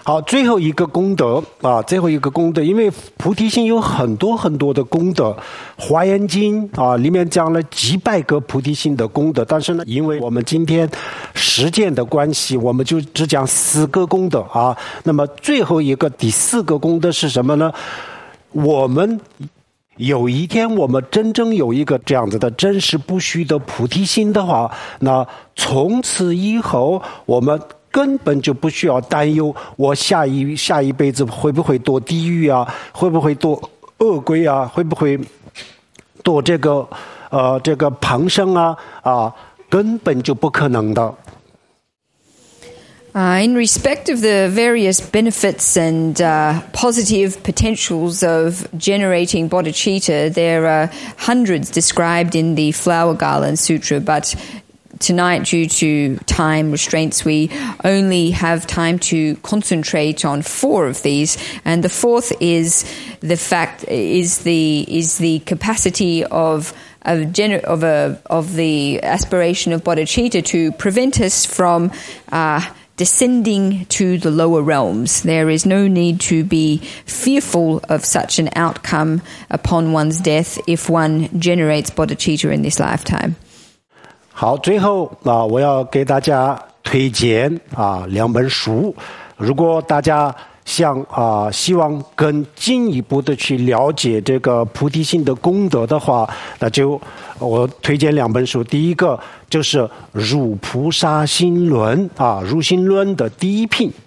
好，最后一个功德啊，最后一个功德，因为菩提心有很多很多的功德，《华严经》啊里面讲了几百个菩提心的功德，但是呢，因为我们今天时间的关系，我们就只讲四个功德啊。那么最后一个第四个功德是什么呢？我们有一天我们真正有一个这样子的真实不虚的菩提心的话，那从此以后我们根本就不需要担忧我下一下一辈子会不会堕地狱啊，会不会堕恶鬼啊，会不会堕这个呃这个旁生啊啊，根本就不可能的。 Uh, in respect of the various benefits and uh, positive potentials of generating bodhicitta, there are hundreds described in the Flower Garland Sutra, but tonight, due to time restraints, we only have time to concentrate on four of these, and the fourth is the fact is the is the capacity of of, gener- of a of the aspiration of bodhicitta to prevent us from uh, descending to the lower realms. There is no need to be fearful of such an outcome upon one's death if one generates bodhicitta in this lifetime. 好，最后啊，我要给大家推荐啊两本书。如果大家想啊希望更进一步的去了解这个菩提心的功德的话，那就我推荐两本书。第一个就是《入菩萨心论》啊，《入心论》的第一品。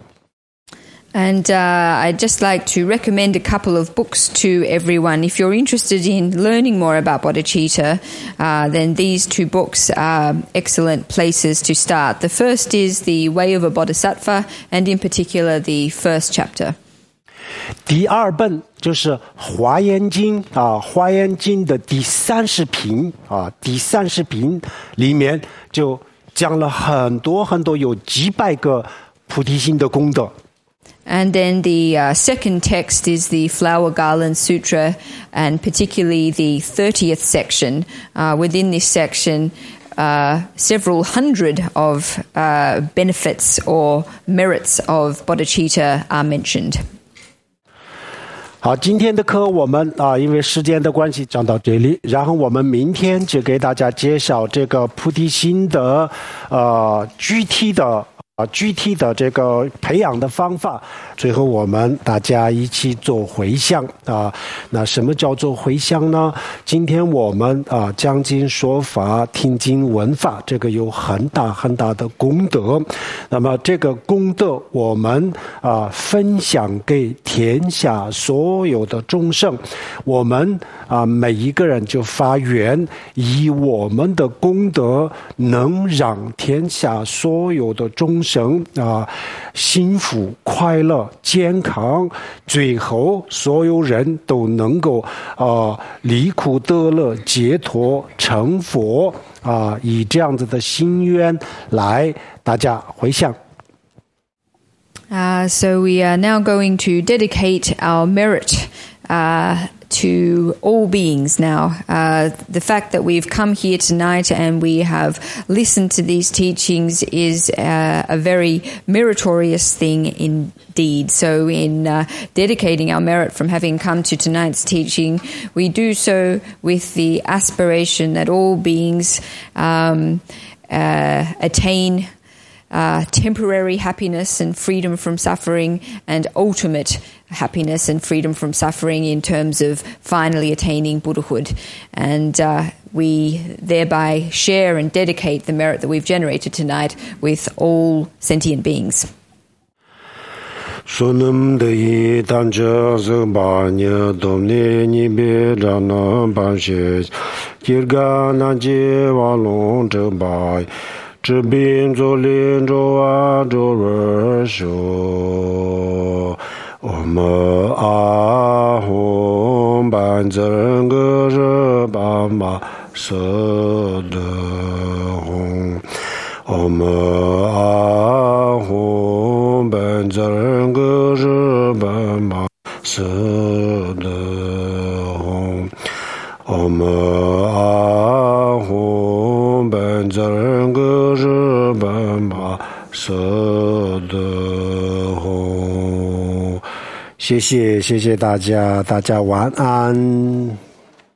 And uh, I'd just like to recommend a couple of books to everyone. If you're interested in learning more about bodhicitta, uh, then these two books are excellent places to start. The first is The Way of a Bodhisattva, and in particular the first chapter. 第二本就是《华严经》啊，《华严经》的第三十品啊，第三十品里面就讲了很多很多，有几百个菩提心的功德。 And then the uh, second text is the Flower Garland Sutra, and particularly the thirtieth section. Uh, within this section, uh, several hundred of uh, benefits or merits of bodhicitta are mentioned. 好，今天的课我们啊，因为时间的关系讲到这里，然后我们明天就给大家介绍这个菩提心的呃具体的。啊，具体的这个培养的方法，最后我们大家一起做回向啊。那什么叫做回向呢？今天我们啊讲经说法、听经闻法，这个有很大很大的功德。那么这个功德，我们啊分享给天下所有的众生。我们啊每一个人就发愿，以我们的功德能让天下所有的众生。生啊，幸福、快乐、健康，最后所有人都能够啊离苦得乐、解脱成佛啊，以这样子的心愿来大家回向。 Uh, so we are now going to dedicate our merit uh, to all beings now. Uh, the fact that we've come here tonight and we have listened to these teachings is uh, a very meritorious thing indeed. So in uh, dedicating our merit from having come to tonight's teaching, we do so with the aspiration that all beings um, uh, attain Uh, temporary happiness and freedom from suffering, and ultimate happiness and freedom from suffering in terms of finally attaining Buddhahood. And uh, we thereby share and dedicate the merit that we've generated tonight with all sentient beings. Sunam de tanja zubanya domne ni be rana banshe kirga na je walong zhe bai 知病作灵作啊作人说，我们阿红班整个是爸妈舍得红，我们阿红班整个是爸妈舍得红，我们阿红班整个是爸妈舍得红。 谢谢谢谢大家，大家晚安。